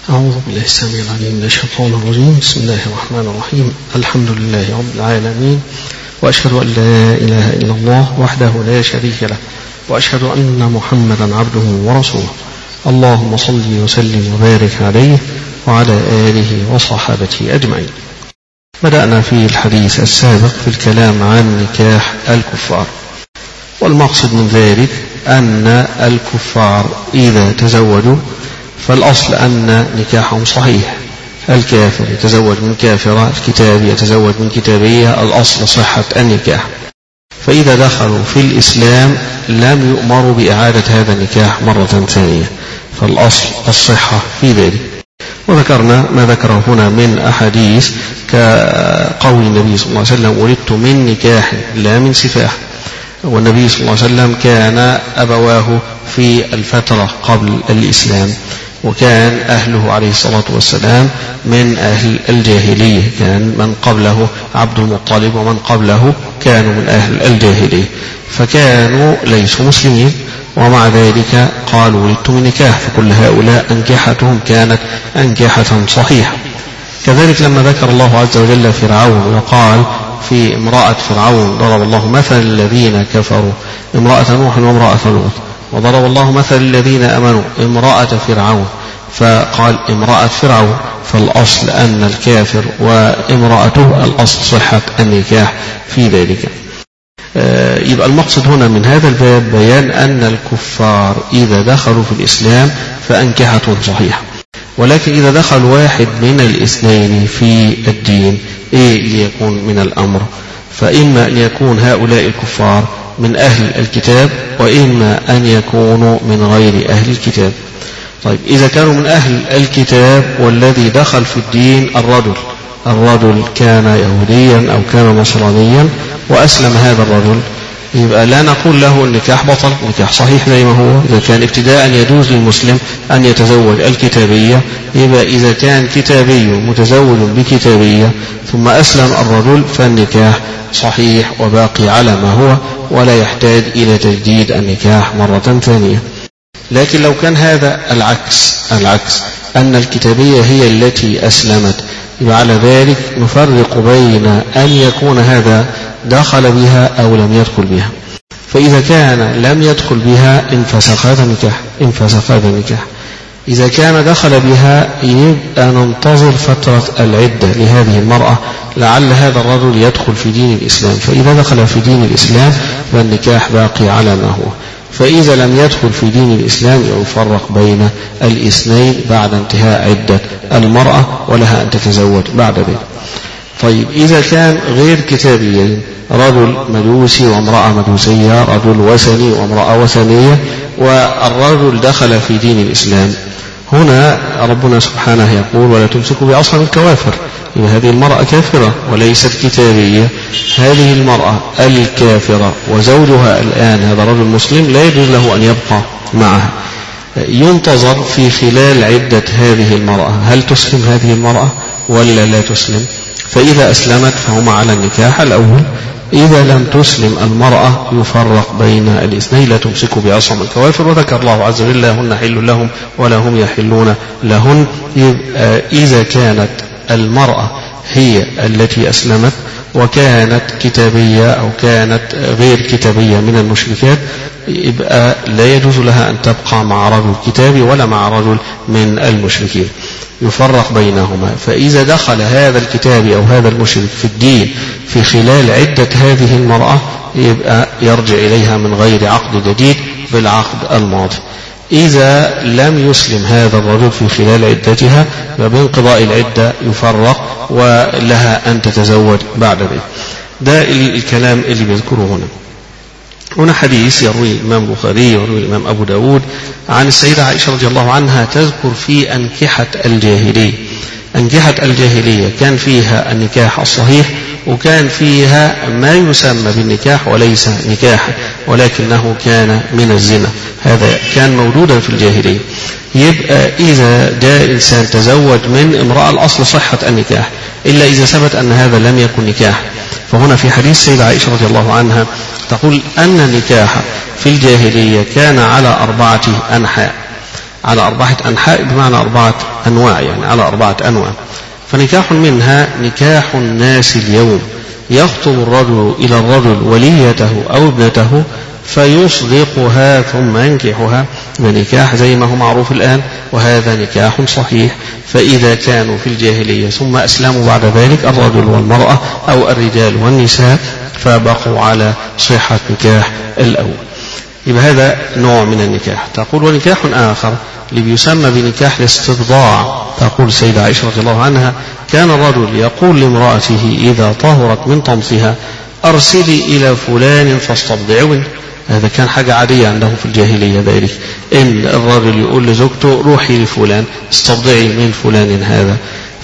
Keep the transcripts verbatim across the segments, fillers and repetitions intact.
أعوذ بالله السميع العليم من الشيطان الرجيم. بسم الله الرحمن الرحيم. الحمد لله رب العالمين، وأشهد أن لا إله إلا الله وحده لا شريك له، وأشهد أن محمدا عبده ورسوله. اللهم صل وسلم وبارك عليه وعلى آله وصحابته أجمعين. بدأنا في الحديث السابق في الكلام عن نكاح الكفار، والمقصد من ذلك أن الكفار إذا تزوجوا فالأصل أن نكاحهم صحيح. الكافر يتزوج من كافرة، الكتاب يتزوج من كتابية، الأصل صحة النكاح. فإذا دخلوا في الإسلام لم يؤمروا بإعادة هذا النكاح مرة ثانية، فالأصل الصحة في ذلك. وذكرنا ما ذكره هنا من أحاديث كقول النبي صلى الله عليه وسلم: ولدت من نكاح لا من سفاح. والنبي صلى الله عليه وسلم كان أبواه في الفترة قبل الإسلام، وكان أهله عليه الصلاة والسلام من أهل الجاهلية، كان من قبله عبد المطلب ومن قبله كانوا من أهل الجاهلية، فكانوا ليسوا مسلمين، ومع ذلك قالوا ولدت من نكاح، فكل هؤلاء أنكحتهم كانت أنكحة صحيحة. كذلك لما ذكر الله عز وجل فرعون وقال في امرأة فرعون: ضرب الله مثل الذين كفروا امرأة نوح وامرأة لوط، وضرب الله مثل الذين آمنوا امرأة فرعون، فقال امرأة فرعون، فالأصل أن الكافر وامرأته الأصل صحة النكاح في ذلك. يبقى المقصد هنا من هذا الباب بيان أن الكفار إذا دخلوا في الإسلام فأنكحتهم صحيحة، ولكن إذا دخل واحد من الاثنين في الدين إيه ليكون من الأمر؟ فإما أن يكون هؤلاء الكفار من أهل الكتاب، وإما أن يكونوا من غير أهل الكتاب. طيب، إذا كانوا من أهل الكتاب والذي دخل في الدين الرجل الرجل كان يهوديا أو كان نصرانيا وأسلم هذا الرجل، يبقى لا نقول له النكاح بطل، النكاح صحيح زي ما هو. إذا كان ابتداء يجوز للمسلم أن يتزوج الكتابية، يبقى إذا كان كتابي متزوج بكتابية ثم أسلم الرجل فالنكاح صحيح وباقي على ما هو، ولا يحتاج إلى تجديد النكاح مرة ثانية. لكن لو كان هذا العكس العكس أن الكتابية هي التي أسلمت، يبقى على ذلك نفرق بين أن يكون هذا دخل بها أو لم يدخل بها. فإذا كان لم يدخل بها انفسخ هذا النكاح انفسخ هذا النكاح إذا كان دخل بها يبقى ننتظر فترة العدة لهذه المرأة، لعل هذا الرجل يدخل في دين الإسلام، فإذا دخل في دين الإسلام فالنكاح باقي على ما هو. فإذا لم يدخل في دين الإسلام يفرق بين الاثنين بعد انتهاء عدة المرأة، ولها أن تتزوج بعد ذلك. طيب، إذا كان غير كتابيين، رجل مجوسي وامرأة مجوسية، رجل وثني وامرأة وثنية، والرجل دخل في دين الإسلام، هنا ربنا سبحانه يقول: ولا تمسكوا بعصم الكوافر. هذه المرأة كافرة وليست كتابية، هذه المرأة الكافرة وزوجها الآن هذا رجل مسلم لا يجوز له أن يبقى معها. ينتظر في خلال عدة هذه المرأة هل تسلم هذه المرأة ولا لا تسلم، فإذا أسلمت فهم على النكاح الأول، إذا لم تسلم المرأة يفرق بين الاثنين: لا تمسكوا بعصم الكوافر. وذكر الله عز وجل: هن حل لهم ولا هم يحلون لهن. إذا كانت المرأة هي التي أسلمت وكانت كتابية أو كانت غير كتابية من المشركات، يبقى لا يجوز لها أن تبقى مع رجل كتابي ولا مع رجل من المشركين، يفرق بينهما. فإذا دخل هذا الكتابي أو هذا المشرك في الدين في خلال عدة هذه المرأة يبقى يرجع إليها من غير عقد جديد بالعقد الماضي. إذا لم يسلم هذا الرجل في خلال عدتها فبانقضاء العدة يفرق ولها أن تتزوج بعد ذلك. ده الكلام اللي بيذكره هنا. هنا حديث يروي الإمام البخاري ويروي الإمام أبو داود عن السيدة عائشة رضي الله عنها تذكر في أنكحة الجاهلية. أنكحة الجاهلية كان فيها النكاح الصحيح، وكان فيها ما يسمى بالنكاح وليس نكاحا، ولكنه كان من الزنا، هذا كان موجودا في الجاهلية. يبقى إذا جاء إنسان تزوج من امرأة الأصل صحة النكاح، إلا إذا ثبت أن هذا لم يكن نكاح. فهنا في حديث السيدة عائشة رضي الله عنها تقول أن النكاح في الجاهلية كان على أربعة أنحاء. على أربعة أنحاء بمعنى أربعة أنواع، يعني على أربعة أنواع. فنكاح منها نكاح الناس اليوم، يخطب الرجل إلى الرجل وليته أو ابنته فيصدقها ثم ينكحها، ونكاح زي ما هو معروف الآن، وهذا نكاح صحيح. فإذا كانوا في الجاهلية ثم أسلموا بعد ذلك الرجل والمرأة أو الرجال والنساء فبقوا على صحة نكاح الأول. يبقى هذا نوع من النكاح. تقول ونكاح آخر اللي بيسمى بنكاح الاستبضاع. تقول السيدة عائشة رضي الله عنها كان الرجل يقول لامرأته إذا طهرت من طمثها أرسلي إلى فلان فاستبضعه. هذا كان حاجة عادية عندهم في الجاهلية ذلك، إن الرجل يقول لزوجته روحي لفلان استبضعي من فلان هذا.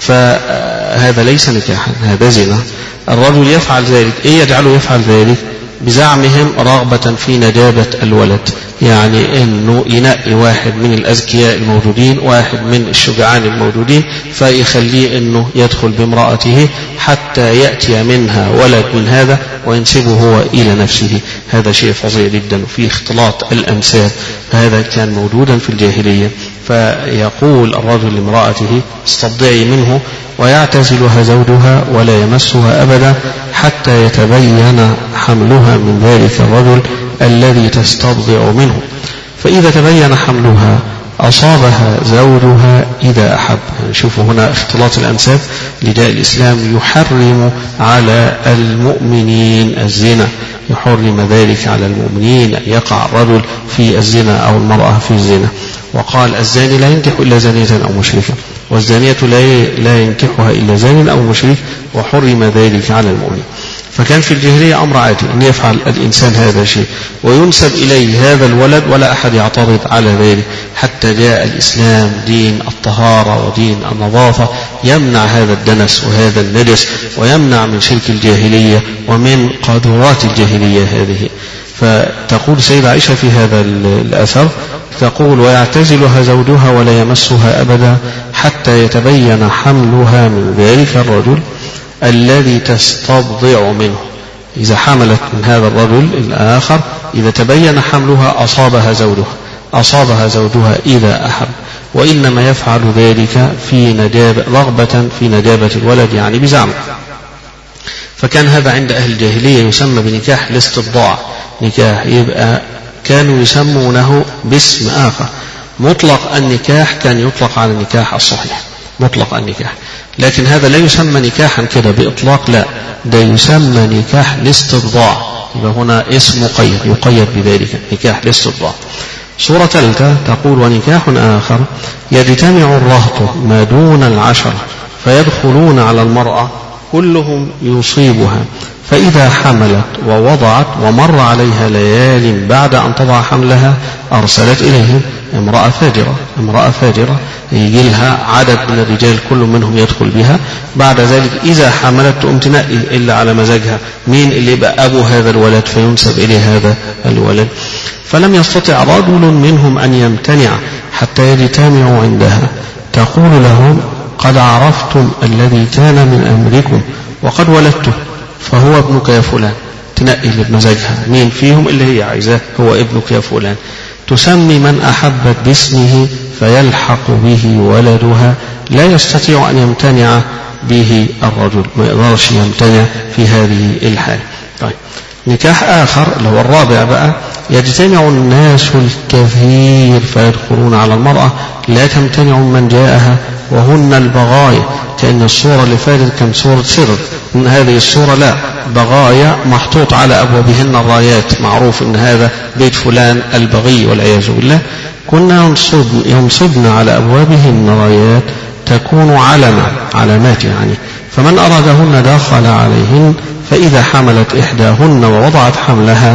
فهذا ليس نكاحا، هذا زنا. الرجل يفعل ذلك، إيه يجعله يفعل ذلك؟ بزعمهم رغبة في نجابة الولد، يعني انه ينقي واحد من الاذكياء الموجودين، واحد من الشجعان الموجودين، فيخليه انه يدخل بامرأته حتى يأتي منها ولد من هذا وينسبه هو الى نفسه. هذا شيء فظيع جدا في اختلاط الانساب، فهذا كان موجودا في الجاهلية. فيقول الرجل لامرأته استبضعي منه ويعتزلها زوجها ولا يمسها أبدا حتى يتبين حملها من ذلك الرجل الذي تستبضع منه. فإذا تبين حملها أصابها زوجها إذا أحب. يعني شوفوا هنا اختلاط الأنساب، لداء الإسلام يحرم على المؤمنين الزنا، يحرم ذلك على المؤمنين أن يقع الرجل في الزنا أو المرأة في الزنا. وقال الزاني لا ينكح إلا زانية أو مشركة، والزانية لا ينكحها إلا زان أو مشرك، وحرم ذلك على المؤمن. فكان في الجاهلية أمر عادي أن يفعل الإنسان هذا الشيء وينسب إليه هذا الولد ولا أحد يعترض على ذلك، حتى جاء الإسلام دين الطهارة ودين النظافة يمنع هذا الدنس وهذا النجس ويمنع من شرك الجاهلية ومن قاذورات الجاهلية هذه. فتقول سيدة عائشة في هذا الأثر تقول ويعتزلها زوجها ولا يمسها أبدا حتى يتبين حملها من ذلك الرجل الذي تستبضع منه. إذا حملت من هذا الرجل الآخر إذا تبين حملها أصابها زوجها أصابها زوجها إذا أحب، وإنما يفعل ذلك في نجابة رغبة في نجابة الولد، يعني بزعم. فكان هذا عند أهل الجاهلية يسمى بنكاح الاستبضاع، نكاح يبقى كانوا يسمونه باسم آخر. مطلق النكاح كان يطلق على النكاح الصحيح، مطلق النكاح، لكن هذا لا يسمى نكاحا كده بإطلاق، لا، ده يسمى نكاح الاستبضاع. يبقى هنا اسم مقيد يقيد بذلك، نكاح الاستبضاع. صورة ثالثة تقول ونكاح آخر يجتمع الرهط ما دون العشر فيدخلون على المرأة كلهم يصيبها، فإذا حملت ووضعت ومر عليها ليال بعد أن تضع حملها أرسلت إليهم. امرأة فاجرة امرأة فاجرة يجي لها عدد من الرجال كل منهم يدخل بها، بعد ذلك إذا حملت تقوم تنقي إلا على مزاجها مين اللي يبقى أبو هذا الولد فينسب إليه هذا الولد. فلم يستطع رجل منهم أن يمتنع حتى يجتمعوا عندها، تقول لهم قد عرفتم الذي كان من أمركم وقد ولدته فهو ابنك يا فلان، تنقي بمزاجها مين فيهم اللي هي عايزاه، هو ابنك يا فلان. تسمي من أحبت باسمه فيلحق به ولدها، لا يستطيع أن يمتنع به الرجل، ما يقدرش يمتنع في هذه الحال. طيب نكاح آخر اللي هو الرابع بقى يجتمع الناس الكثير فيدخلون على المرأة لا تمتنع من جاءها وهن البغايا. كأن الصورة اللي فاتت كان صورة سر، من هذه الصورة لا، بغايا محطوط على أبوابهن الرايات، معروف أن هذا بيت فلان البغي والعياذ بالله. كنا ينصب ينصبن على أبوابهن رايات تكون علما علامات يعني، فمن أرادهن دخل عليهن، فإذا حملت إحداهن ووضعت حملها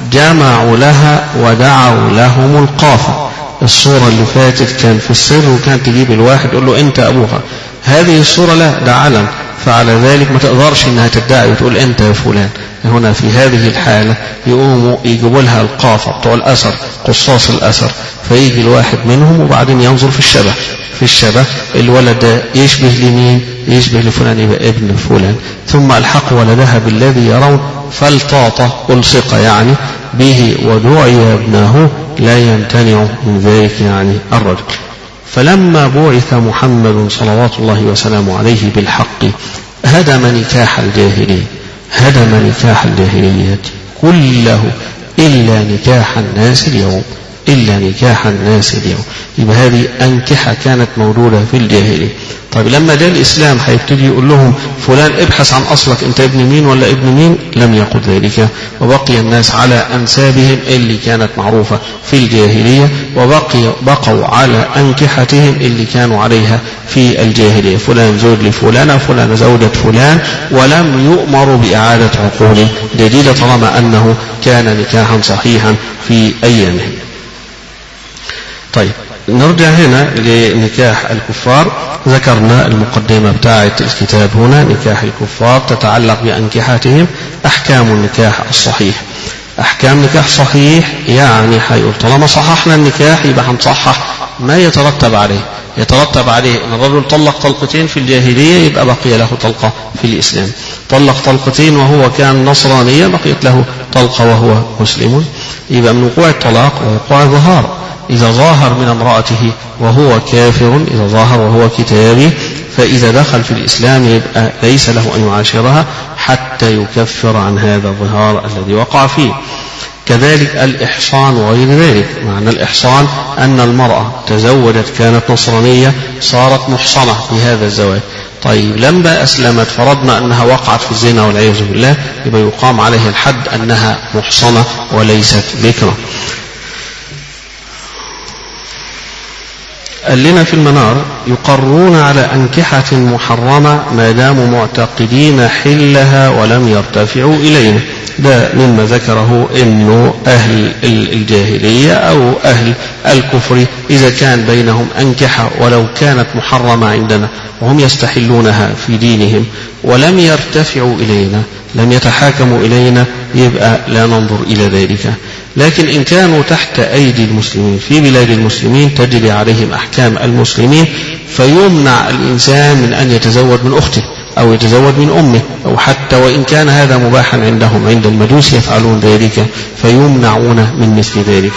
جمعوا لها ودعوا لهم القافة. الصورة اللي فاتت كان في السر وكانت تجيب الواحد يقول له أنت أبوها، هذه الصورة لا، ده علم، فعلى ذلك ما تقدرش انها تدعي وتقول انت يا فلان. هنا في هذه الحالة يقوموا يجيبوا لها القافة بتوع الأثر، قصاص الأثر، فيجي الواحد منهم وبعدين ينظر في الشبه في الشبه الولد ده يشبه لمين؟ يشبه لفلان يبقى ابن فلان، ثم الحق ولدها بالذي يرون فالتاطة ألصق يعني به ودعي ابنه لا يمتنع من ذلك يعني الرجل. فلما بعث محمد صلوات الله وسلامه عليه بالحق هدم نكاح الجاهلية، هدم نكاح الجاهلية كله إلا نكاح الناس اليوم، إلا نكاح الناس اليوم. يبقى هذه أنكحة كانت موجودة في الجاهلية. طيب لما جاء الإسلام هيبتدي يقول لهم فلان ابحث عن أصلك، أنت ابن مين ولا ابن مين؟ لم يقل ذلك، وبقي الناس على أنسابهم اللي كانت معروفة في الجاهلية، وبقي بقوا على أنكحتهم اللي كانوا عليها في الجاهلية، فلان زوج لفلانة، فلان زوجة فلان، ولم يؤمروا بإعادة عقود جديدة طالما أنه كان نكاحا صحيحا في أيامهم. طيب نرجع هنا لنكاح الكفار. ذكرنا المقدمة بتاعة الكتاب هنا، نكاح الكفار تتعلق بأنكحتهم. أحكام النكاح الصحيح، أحكام نكاح صحيح يعني حيقول طالما صححنا النكاح يبقى هنصحح ما يترتب عليه. يترتب عليه أن الرجل طلق طلقتين في الجاهلية يبقى بقي له طلقة في الإسلام، طلق طلقتين وهو كان نصرانيا بقيت له طلقة وهو مسلم. يبقى من وقوع الطلاق ووقوع الظهار، إذا ظاهر من امرأته وهو كافر، إذا ظاهر وهو كتابي، فإذا دخل في الإسلام يبقى ليس له أن يعاشرها حتى يكفر عن هذا الظهار الذي وقع فيه. كذلك الإحصان وغير ذلك. معنى الإحصان أن المرأة تزوجت كانت نصرانية صارت محصنة بهذا الزواج. طيب لما أسلمت فرضنا أنها وقعت في الزنا والعياذ بالله، يبقى يقام عليه الحد أنها محصنة وليست بكرة. قال لنا في المنار يقرون على أنكحة محرمة ما داموا معتقدين حلها ولم يرتفعوا إلينا. ده مما ذكره إنه أهل الجاهلية أو أهل الكفر إذا كان بينهم أنكحة ولو كانت محرمة عندنا وهم يستحلونها في دينهم ولم يرتفعوا إلينا، لم يتحاكموا إلينا، يبقى لا ننظر إلى ذلك. لكن إن كانوا تحت أيدي المسلمين في بلاد المسلمين تجري عليهم أحكام المسلمين، فيمنع الإنسان من أن يتزوج من أخته أو يتزوج من أمه، أو حتى وإن كان هذا مباحا عندهم، عند المجوس يفعلون ذلك فيمنعون من مثل ذلك.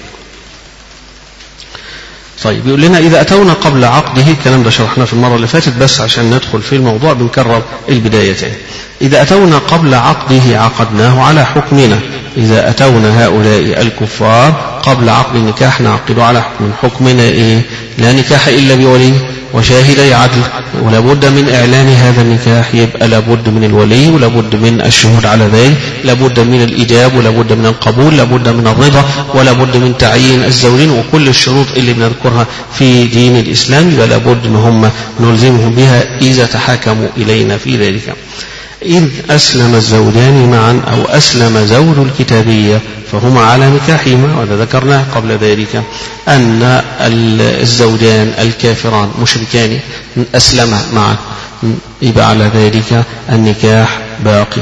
طيب يقول لنا إذا أتونا قبل عقده، الكلام ده شرحناه في المرة اللي فاتت بس عشان ندخل في الموضوع بنكرر البدايتين. إذا أتونا قبل عقده عقدناه على حكمنا. إذا أتونا هؤلاء الكفار قبل عقد النكاح نعقد على حكم. حكمنا إيه؟ لا نكاح إلا بولي وشاهدي عدل، ولا بد من إعلان هذا النكاح، يبقى لابد من الولي ولا بد من الشهود على ذلك، لابد من الإجاب ولا بد من القبول، لابد من الرضا ولا بد من تعيين الزوجين، وكل الشروط اللي بنذكرها في دين الإسلام يبقى لابد ان هم نلزمهم بها إذا تحاكموا إلينا في ذلك. إذ أسلم الزوجان معا أو أسلم زوج الكتابية فهما على نكاحهما، وهذا ذكرناه قبل ذلك أن الزوجان الكافران مشركان أسلما معا، يبقى على ذلك النكاح باقي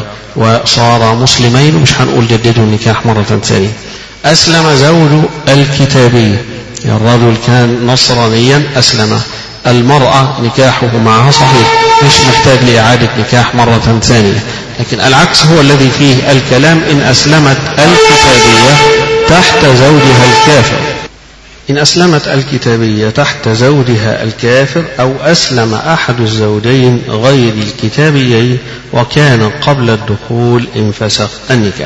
وصار مسلمين، مش هنقول جددوا النكاح مرة ثانية. أسلم زوج الكتابية، الرجل كان نصرانيا أسلم، المرأة نكاحه معها صحيح مش محتاج لإعادة نكاح مرة ثانية. لكن العكس هو الذي فيه الكلام. إن أسلمت الكتابية تحت زوجها الكافر، إن أسلمت الكتابية تحت زوجها الكافر أو أسلم أحد الزوجين غير الكتابيين وكان قبل الدخول انفسخ النكاح.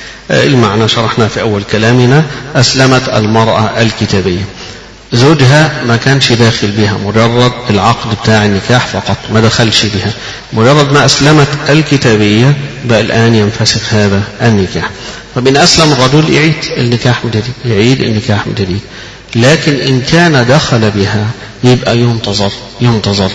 المعنى شرحنا في أول كلامنا. أسلمت المرأة الكتابية، زوجها ما كانش داخل بها، مجرد العقد بتاع النكاح فقط ما دخلش بها، مجرد ما أسلمت الكتابية بقى الآن ينفسخ هذا النكاح. طب إن أسلم الرجل يعيد النكاح من جديد، يعيد النكاح من جديد. لكن إن كان دخل بها يبقى ينتظر ينتظر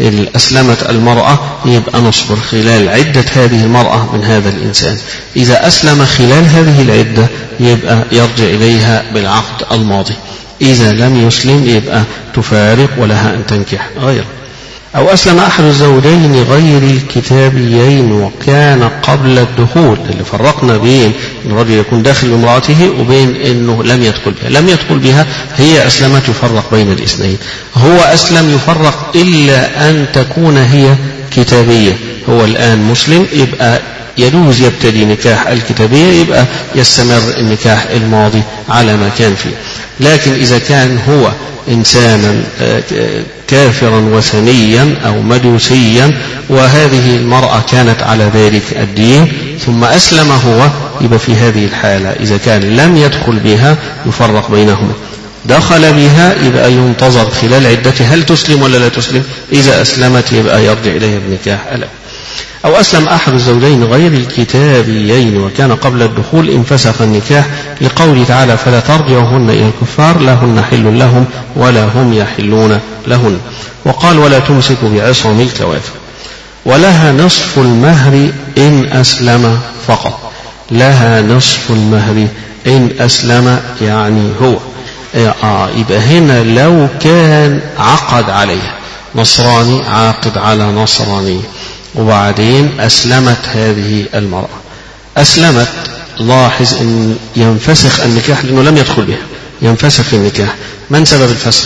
أسلمت المرأة يبقى نصبر خلال عدة هذه المرأة من هذا الإنسان. إذا أسلم خلال هذه العدة يبقى يرجع إليها بالعقد الماضي، إذا لم يسلم يبقى تفارق ولها أن تنكح غيره. أو أسلم أحد الزوجين غير الكتابيين وكان قبل الدخول، اللي فرقنا بين الرجل يكون داخل بامرأته وبين أنه لم يدخل بها. لم يدخل بها هي أسلمت يفرق بين الاثنين، هو أسلم يفرق إلا أن تكون هي كتابية، هو الآن مسلم يبقى يجوز يبتدي نكاح الكتابية يبقى يستمر النكاح الماضي على ما كان فيه. لكن إذا كان هو إنسانا كافرا وثنيا أو مجوسيا وهذه المرأة كانت على ذلك الدين ثم أسلم هو، يبقى في هذه الحالة إذا كان لم يدخل بها يفرق بينهما. دخل بها يبقى ينتظر خلال عدتها هل تسلم ولا لا تسلم. إذا أسلمت يبقى يرجع إليها بنكاح ألم. أو أسلم أحد الزوجين غير الكتابيين وكان قبل الدخول انفسخ النكاح لقوله تعالى فلا ترجعوهن إلى الكفار لا هن حل لهم ولا هم يحلون لهن. وقال ولا تمسكوا بعصم الكوافر. ولها نصف المهر إن أسلم فقط. لها نصف المهر إن أسلم يعني هو آه يبقى هنا لو كان عقد عليها نصراني عاقد على نصراني وبعدين أسلمت هذه المرأة أسلمت، لاحظ أن ينفسخ النكاح لأنه لم يدخل بها، ينفسخ النكاح. من سبب الفسخ؟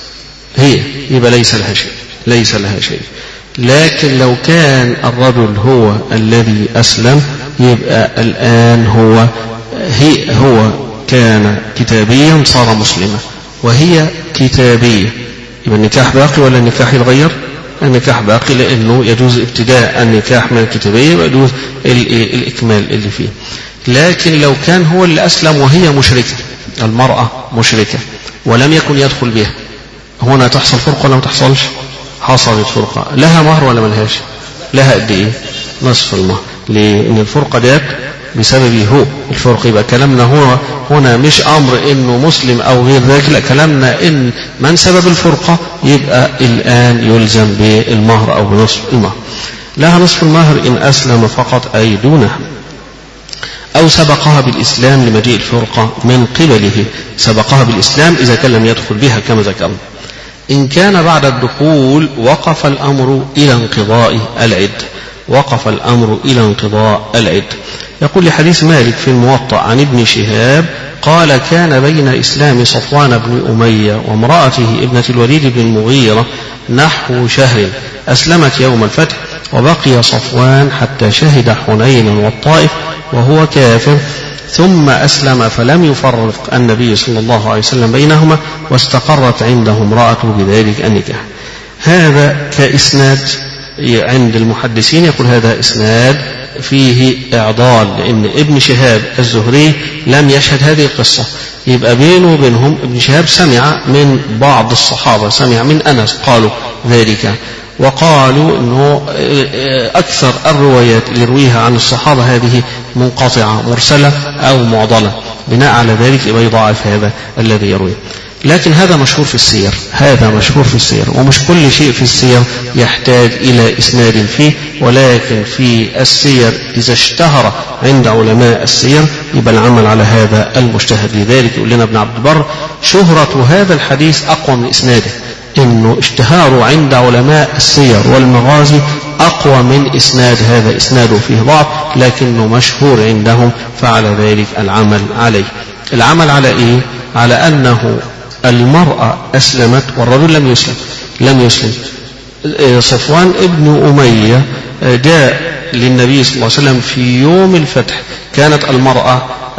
هي، يبقى ليس لها شيء ليس لها شيء. لكن لو كان الرجل هو الذي أسلم يبقى الآن هو هي هو كان كتابيا صار مسلما وهي كتابية، يبقى النكاح باقي ولا النكاح يتغير؟ النكاح باقي لأنه يجوز ابتداء النكاح من الكتابية ويجوز الإكمال اللي فيه. لكن لو كان هو اللي أسلم وهي مشركة، المرأة مشركة ولم يكن يدخل بها، هنا تحصل فرقة ولا ما تحصلش؟ حصلت فرقة. لها مهر ولا ملهاش؟ لها قد إيه؟ نصف المهر. لأن الفرقة ديت بسبب هو الفرق. يبقى كلامنا هو هنا مش أمر إنه مسلم أو غير ذلك، لا كلامنا إن من سبب الفرقة يبقى الآن يلزم بالمهر أو بنصف المهر. لها نصف المهر إن أسلم فقط أي دونها أو سبقها بالإسلام لمجيء الفرقة من قبله. سبقها بالإسلام إذا كان لم يدخل بها كما ذكرنا. إن كان بعد الدخول وقف الأمر إلى انقضاء العدة. وقف الأمر إلى انقضاء العدة. يقول لحديث مالك في الموطأ عن ابن شهاب قال كان بين إسلام صفوان بن أمية وامرأته ابنة الوليد بن المغيرة نحو شهر، أسلمت يوم الفتح وبقي صفوان حتى شهد حنينا والطائف وهو كافر ثم أسلم فلم يفرق النبي صلى الله عليه وسلم بينهما واستقرت عنده امرأته بذلك النكاح. هذا كإسناد عند المحدثين يقول هذا إسناد فيه إعضال لأن ابن شهاب الزهري لم يشهد هذه القصة، يبقى بينه وبينهم ابن شهاب سمع من بعض الصحابة، سمع من أنس قالوا ذلك، وقالوا أنه أكثر الروايات اللي يرويها عن الصحابة هذه منقطعة مرسلة أو معضلة، بناء على ذلك يبقى يضاعف هذا الذي يرويه. لكن هذا مشهور في السير، هذا مشهور في السير، ومش كل شيء في السير يحتاج إلى إسناد فيه، ولكن في السير إذا اشتهر عند علماء السير يبقى العمل على هذا المجتهد. لذلك يقول لنا ابن عبد البر شهرة هذا الحديث أقوى من إسناده، إنه اشتهاره عند علماء السير والمغازي أقوى من إسناد هذا، إسناده فيه ضعف لكنه مشهور عندهم، فعلى ذلك العمل عليه. العمل على إيه؟ على أنه المرأة أسلمت والرجل لم يسلم لم يسلم صفوان ابن أمية جاء للنبي صلى الله عليه وسلم في يوم الفتح، كانت المرأة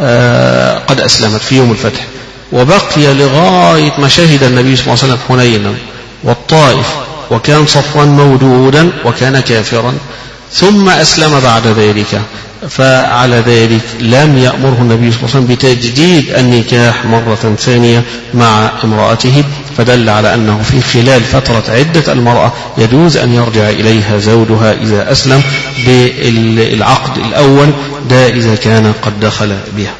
قد أسلمت في يوم الفتح وبقي لغاية ما شهد النبي صلى الله عليه وسلم حنينا والطائف، وكان صفوان موجودا وكان كافرا ثم أسلم بعد ذلك، فعلى ذلك لم يأمره النبي صلى الله عليه وسلم بتجديد النكاح مرة ثانية مع امرأته، فدل على أنه في خلال فترة عدة المرأة يجوز أن يرجع إليها زوجها إذا أسلم بالعقد الأول، ده إذا كان قد دخل بها.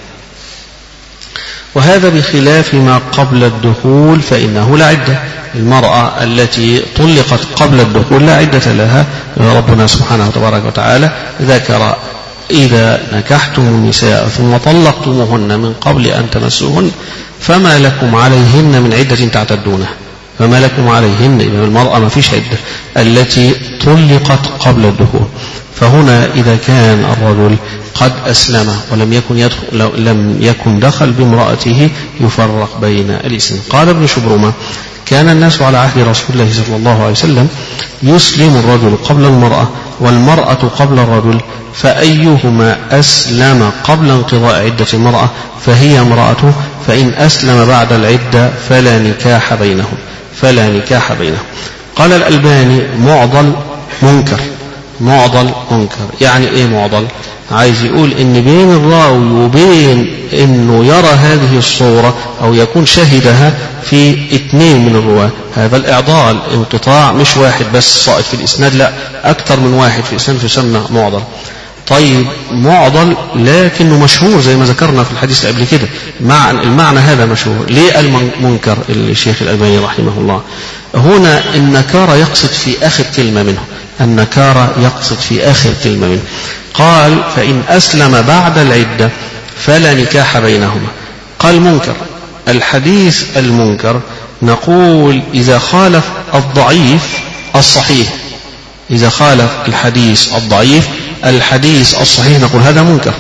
وهذا بخلاف ما قبل الدخول فإنه لا عدة. المرأة التي طلقت قبل الدخول لا عدة لها. ربنا سبحانه وتبارك وتعالى ذكر إذا نكحتم النساء ثم طلقتموهن من قبل أن تمسوهن فما لكم عليهن من عدة تعتدونها. فما لكم عليهن، إذا المرأة ما فيش عدة التي طلقت قبل الدخول. فهنا إذا كان الرجل قد أسلم ولم يكن يدخل لم يكن دخل بامرأته يفرق بين الاسم. قال ابن شبرمة كان الناس على عهد رسول الله صلى الله عليه وسلم يسلم الرجل قبل المرأة والمرأة قبل الرجل، فأيهما أسلم قبل انقضاء عدة المرأة فهي امرأته، فإن أسلم بعد العدة فلا نكاح بينهم فلا نكاح بينهم. قال الألباني معضل منكر. معضل منكر يعني إيه معضل؟ عايز يقول إن بين الراوي وبين إنه يرى هذه الصورة أو يكون شهدها في اثنين من الرواة. هذا الإعضال انقطاع مش واحد بس صائد في الإسناد، لا أكثر من واحد في الإسناد يسمى معضل. طيب معضل لكنه مشهور زي ما ذكرنا في الحديث قبل كده، مع المعنى هذا مشهور. ليه المنكر الشيخ الألباني رحمه الله؟ هنا النكارة يقصد في آخر كلمة منه، النكارة يقصد في آخر كلمة منه. قال فإن أسلم بعد العدة فلا نكاح بينهما. قال منكر. الحديث المنكر نقول إذا خالف الضعيف الصحيح، إذا خالف الحديث الضعيف الحديث الصحيح نقول هذا منكر.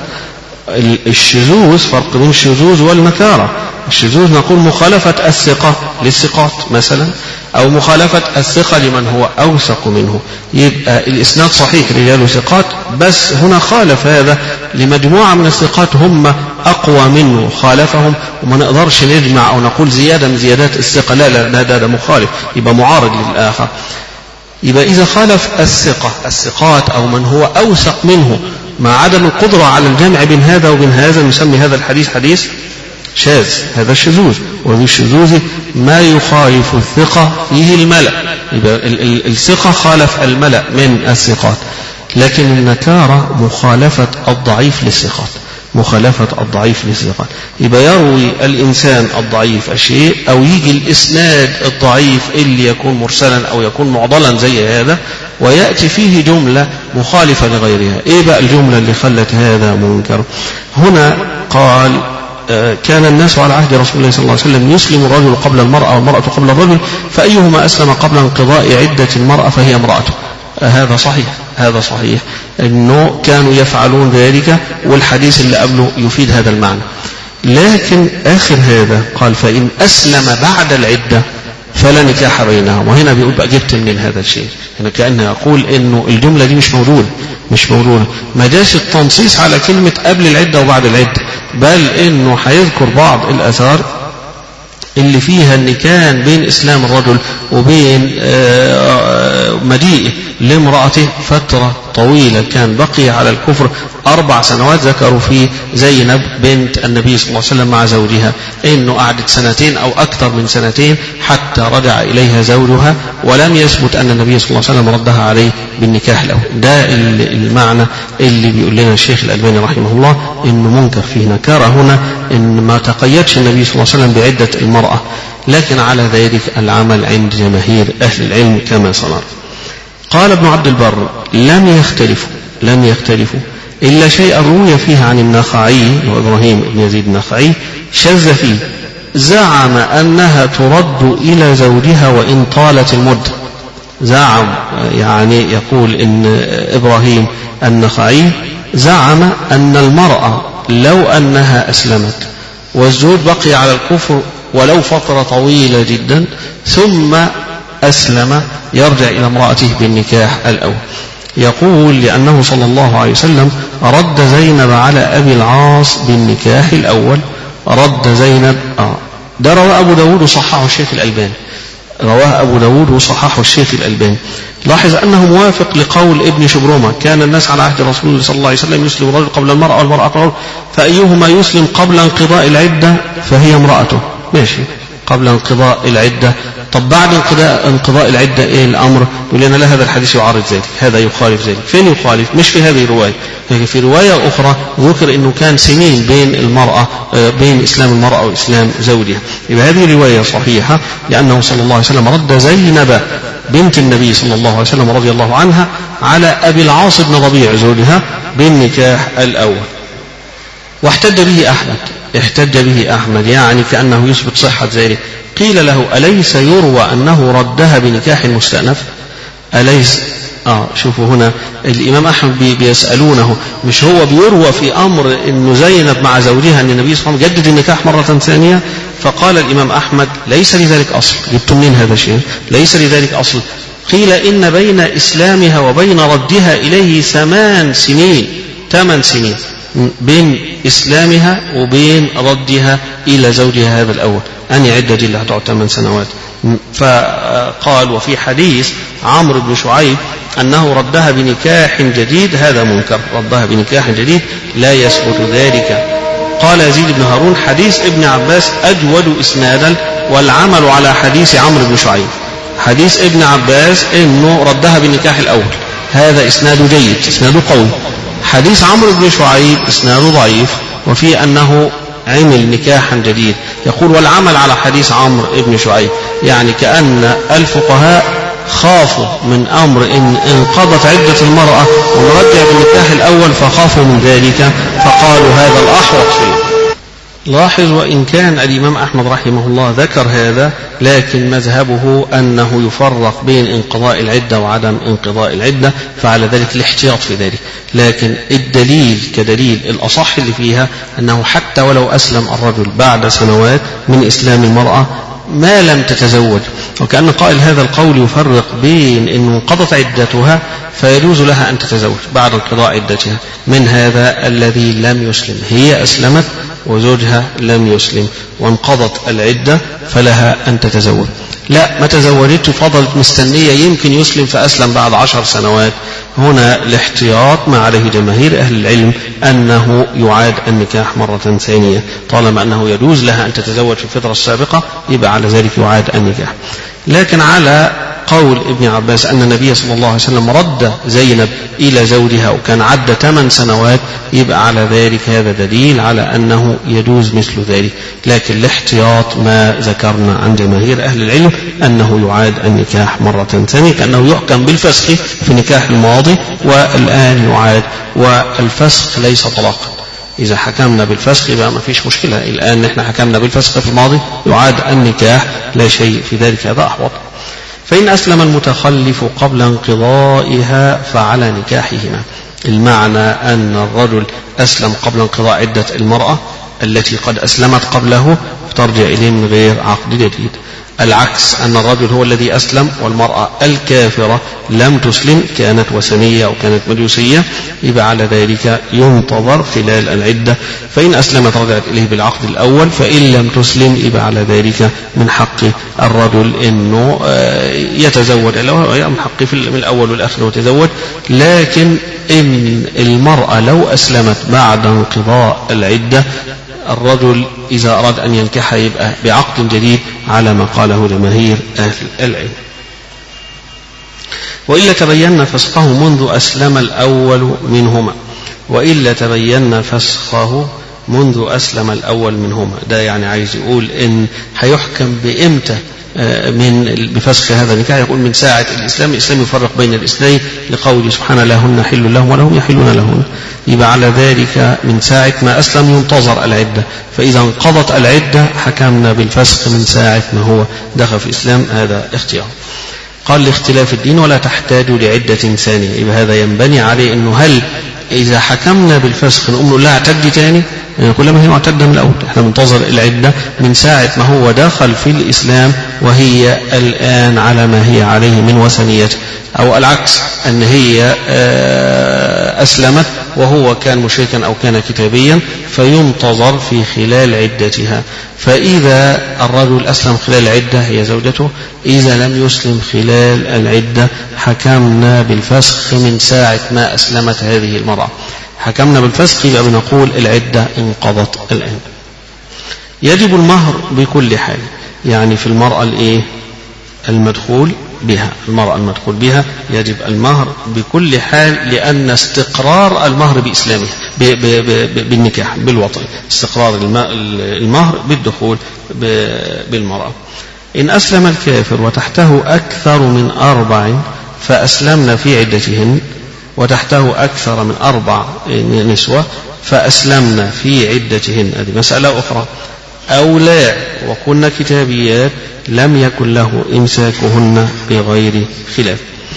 الشذوذ فرق بين الشذوذ والنكارة. الشذوذ نقول مخالفة الثقة للثقات مثلا، أو مخالفة الثقة لمن هو أوثق منه، يبقى الإسناد صحيح رجال ثقات بس هنا خالف هذا لمجموعة من الثقات هم أقوى منه خالفهم، وما نقدرش نجمع أو نقول زيادة من زيادات الثقة، لا لا لا ده مخالف يبقى معارض للآخر. يبقى إذا خالف الثقة الثقات أو من هو أوثق منه مع عدم القدرة على الجمع بين هذا وبين هذا نسمي هذا الحديث حديث شاذ، هذا الشذوذ. وفي الشذوذ ما يخالف الثقة فيه الملأ، يبقى الثقة خالف الملأ من الثقات، لكن النكارة مخالفة الضعيف للثقات، مخالفة الضعيف للثقات. يبقى يروي الإنسان الضعيف الشيء أو يجي الإسناد الضعيف اللي يكون مرسلا أو يكون معضلا زي هذا ويأتي فيه جملة مخالفة لغيرها. إيه بقى الجملة اللي خلت هذا منكر؟ هنا قال كان الناس على عهد رسول الله صلى الله عليه وسلم يسلم الرجل قبل المرأة والمرأة قبل الرجل، فأيهما أسلم قبل انقضاء عدة المرأة فهي امرأته. هذا صحيح، هذا صحيح أنه كانوا يفعلون ذلك، والحديث اللي قبله يفيد هذا المعنى. لكن آخر هذا قال فإن أسلم بعد العدة فلا نكاح بينهم، وهنا بيقول بقى جبت من هذا الشيء، هنا كأنه يقول إنه الجملة دي مش موجودة مش موجودة ما جاش التنصيص على كلمة قبل العدة وبعد العدة، بل إنه هيذكر بعض الآثار اللي فيها ان كان بين اسلام الرجل وبين مجيئه لامرأته فترة طويلة، كان بقي على الكفر أربع سنوات. ذكروا في زينب بنت النبي صلى الله عليه وسلم مع زوجها إنه قعدت سنتين أو أكثر من سنتين حتى رجع إليها زوجها، ولم يثبت أن النبي صلى الله عليه وسلم ردها عليه بالنكاح الأول. ده المعنى اللي بيقول لنا الشيخ الألباني رحمه الله إنه منكر فيه نكارة هنا، إن ما تقيدش النبي صلى الله عليه وسلم بعدة المرأة، لكن على ذلك العمل عند جماهير أهل العلم كما سنرى. قال ابن عبد البر لم يختلفوا لم يختلفوا إلا شيء روي فيه عن النخعي وإبراهيم بن يزيد النخعي شذ فيه، زعم أنها ترد إلى زوجها وإن طالت المدة. زعم يعني يقول إن إبراهيم النخعي زعم أن المرأة لو أنها أسلمت والزوج بقي على الكفر ولو فترة طويلة جدا ثم أسلم يرجع إلى امرأته بالنكاح الأول. يقول لأنه صلى الله عليه وسلم رد زينب على أبي العاص بالنكاح الأول. رد زينب آه. ده رواه أبو داود وصححه الشيخ الألباني، رواه أبو داود وصححه الشيخ الألباني. لاحظ أنه موافق لقول ابن شبرمة كان الناس على عهد رسول الله صلى الله عليه وسلم يسلم الرجل قبل المرأة والمرأة قبل، فأيهما يسلم قبل انقضاء العدة فهي امرأته. ماشي قبل انقضاء العدة. طب بعد انقضاء انقضاء العدة ايه الامر؟ يقول لنا لا هذا الحديث يعارض ذلك، هذا يخالف ذلك. فين يخالف؟ مش في هذه الرواية، لكن في رواية أخرى ذكر انه كان سنين بين المرأة بين اسلام المرأة واسلام زوجها. يبقى هذه رواية صحيحة لأنه صلى الله عليه وسلم رد زينب بنت النبي صلى الله عليه وسلم رضي الله عنها على أبي العاص بن ربيع زوجها بالنكاح الأول. واحتج به أحمد احتج به أحمد يعني كأنه يثبت صحة ذلك. قيل له أليس يروى أنه ردها بنكاح مستأنف؟ أليس آه شوفوا هنا الإمام أحمد بي بيسألونه، مش هو بيروى في أمر إنه زينب مع زوجها أن النبي صلى الله عليه وسلم جدد النكاح مرة ثانية، فقال الإمام أحمد ليس لذلك أصل. جبتم من هذا الشيء؟ ليس لذلك أصل. قيل إن بين إسلامها وبين ردها إليه ثمان سنين، ثمان سنين بين إسلامها وبين ردها إلى زوجها هذا الأول، أني عدة دي اللي هتقعد ثمان سنوات. فقال وفي حديث عمرو بن شعيب أنه ردها بنكاح جديد، هذا منكر، ردها بنكاح جديد لا يثبت ذلك. قال يزيد بن هارون حديث ابن عباس أجود إسنادا والعمل على حديث عمرو بن شعيب. حديث ابن عباس إنه ردها بالنكاح الأول، هذا إسناد جيد، إسناد قوي. حديث عمرو بن شعيب إسناد ضعيف وفي أنه عمل نكاحا جديد. يقول والعمل على حديث عمرو بن شعيب، يعني كأن الفقهاء خافوا من أمر إن انقضت عدة المرأة ونرجع بالنكاح الأول، فخافوا من ذلك فقالوا هذا الأحوط فيه. لاحظ وإن كان الإمام أحمد رحمه الله ذكر هذا، لكن مذهبه أنه يفرق بين انقضاء العدة وعدم انقضاء العدة، فعلى ذلك الاحتياط في ذلك. لكن الدليل كدليل الأصح اللي فيها أنه حتى ولو أسلم الرجل بعد سنوات من إسلام المرأة ما لم تتزوج، وكأن قائل هذا القول يفرق بين أن انقضت عدتها فيجوز لها أن تتزوج بعد انقضاء عدتها من هذا الذي لم يسلم، هي أسلمت وزوجها لم يسلم وانقضت العدة فلها أن تتزوج. لا، ما تزوجت فضلت مستنية يمكن يسلم فأسلم بعد عشر سنوات. هنا الاحتياط ما عليه جماهير أهل العلم أنه يعاد النكاح مرة ثانية، طالما أنه يجوز لها أن تتزوج في الفترة السابقة يبقى على ذلك يعاد النكاح. لكن على قول ابن عباس أن النبي صلى الله عليه وسلم رد زينب إلى زوجها وكان عدى ثمان سنوات، يبقى على ذلك هذا دليل على أنه يجوز مثل ذلك. لكن الاحتياط ما ذكرنا عن جماهير أهل العلم أنه يعاد النكاح مرة ثانية، كأنه يحكم بالفسخ في النكاح الماضي والآن يعاد، والفسخ ليس طلاقا. إذا حكمنا بالفسخ يبقى ما فيش مشكلة، الآن نحن حكمنا بالفسخ في الماضي يعاد النكاح لا شيء في ذلك، هذا أحوط. فإن أسلم المتخلف قبل انقضائها فعلى نكاحهما. المعنى أن الرجل أسلم قبل انقضاء عدة المرأة التي قد أسلمت قبله فترجع إليه من غير عقد جديد. العكس أن الرجل هو الذي أسلم والمرأة الكافرة لم تسلم، كانت وثنية أو كانت مجوسية، يبقى على ذلك ينتظر خلال العدة، فإن أسلمت رجعت إليه بالعقد الأول، فإن لم تسلم يبقى على ذلك من حق الرجل أنه يتزوج، من حقه في الأول والآخر ويتزوج. لكن إن المرأة لو أسلمت بعد انقضاء العدة، الرجل إذا أراد أن ينكح يبقى بعقد جديد على ما قاله جماهير أهل العلم. وإلا تبين فسخه منذ أسلم الأول منهما، وإلا تبين فسخه منذ أسلم الأول منهما. ده يعني عايز يقول إن هيحكم بإمتى من بفسخ هذا النكاح، يقول من ساعة الإسلام. الإسلام يفرق بين الاثنين لقوله سبحانه لهن حل لهم ولهم يحلون لهن، يبقى على ذلك من ساعة ما أسلم ينتظر العدة، فإذا انقضت العدة حكمنا بالفسخ من ساعة ما هو دخل في الإسلام، هذا اختيار. قال لاختلاف الدين ولا تحتاج لعدة ثانية، يبقى هذا ينبني عليه أنه هل إذا حكمنا بالفسخ نقول له لا اعتدي تاني، يعني كلما هي معتدة من الأول، احنا منتظر العدة من ساعة ما هو دخل في الإسلام وهي الآن على ما هي عليه من وثنيته، أو العكس أن هي أسلمت وهو كان مشركا أو كان كتابيا فينتظر في خلال عدتها. فإذا الرجل أسلم خلال العدة هي زوجته، إذا لم يسلم خلال العدة حكمنا بالفسخ من ساعة ما أسلمت هذه المرأة، حكمنا بالفسخ يبقى بنقول العدة انقضت الآن. يجب المهر بكل حال، يعني في المرأة الإيه المدخول بها، المرأة المدخول بها يجب المهر بكل حال، لأن استقرار المهر بإسلامه بالنكاح بالوطن، استقرار المهر بالدخول بالمرأة. إن أسلم الكافر وتحته أكثر من أربع فأسلمنا في عدتهن، وتحته أكثر من أربع نسوة فأسلمنا في عدتهن، هذه مسألة أخرى. أو لا وكن كتابيات لم يكن له إمساكهن بغير خلاف.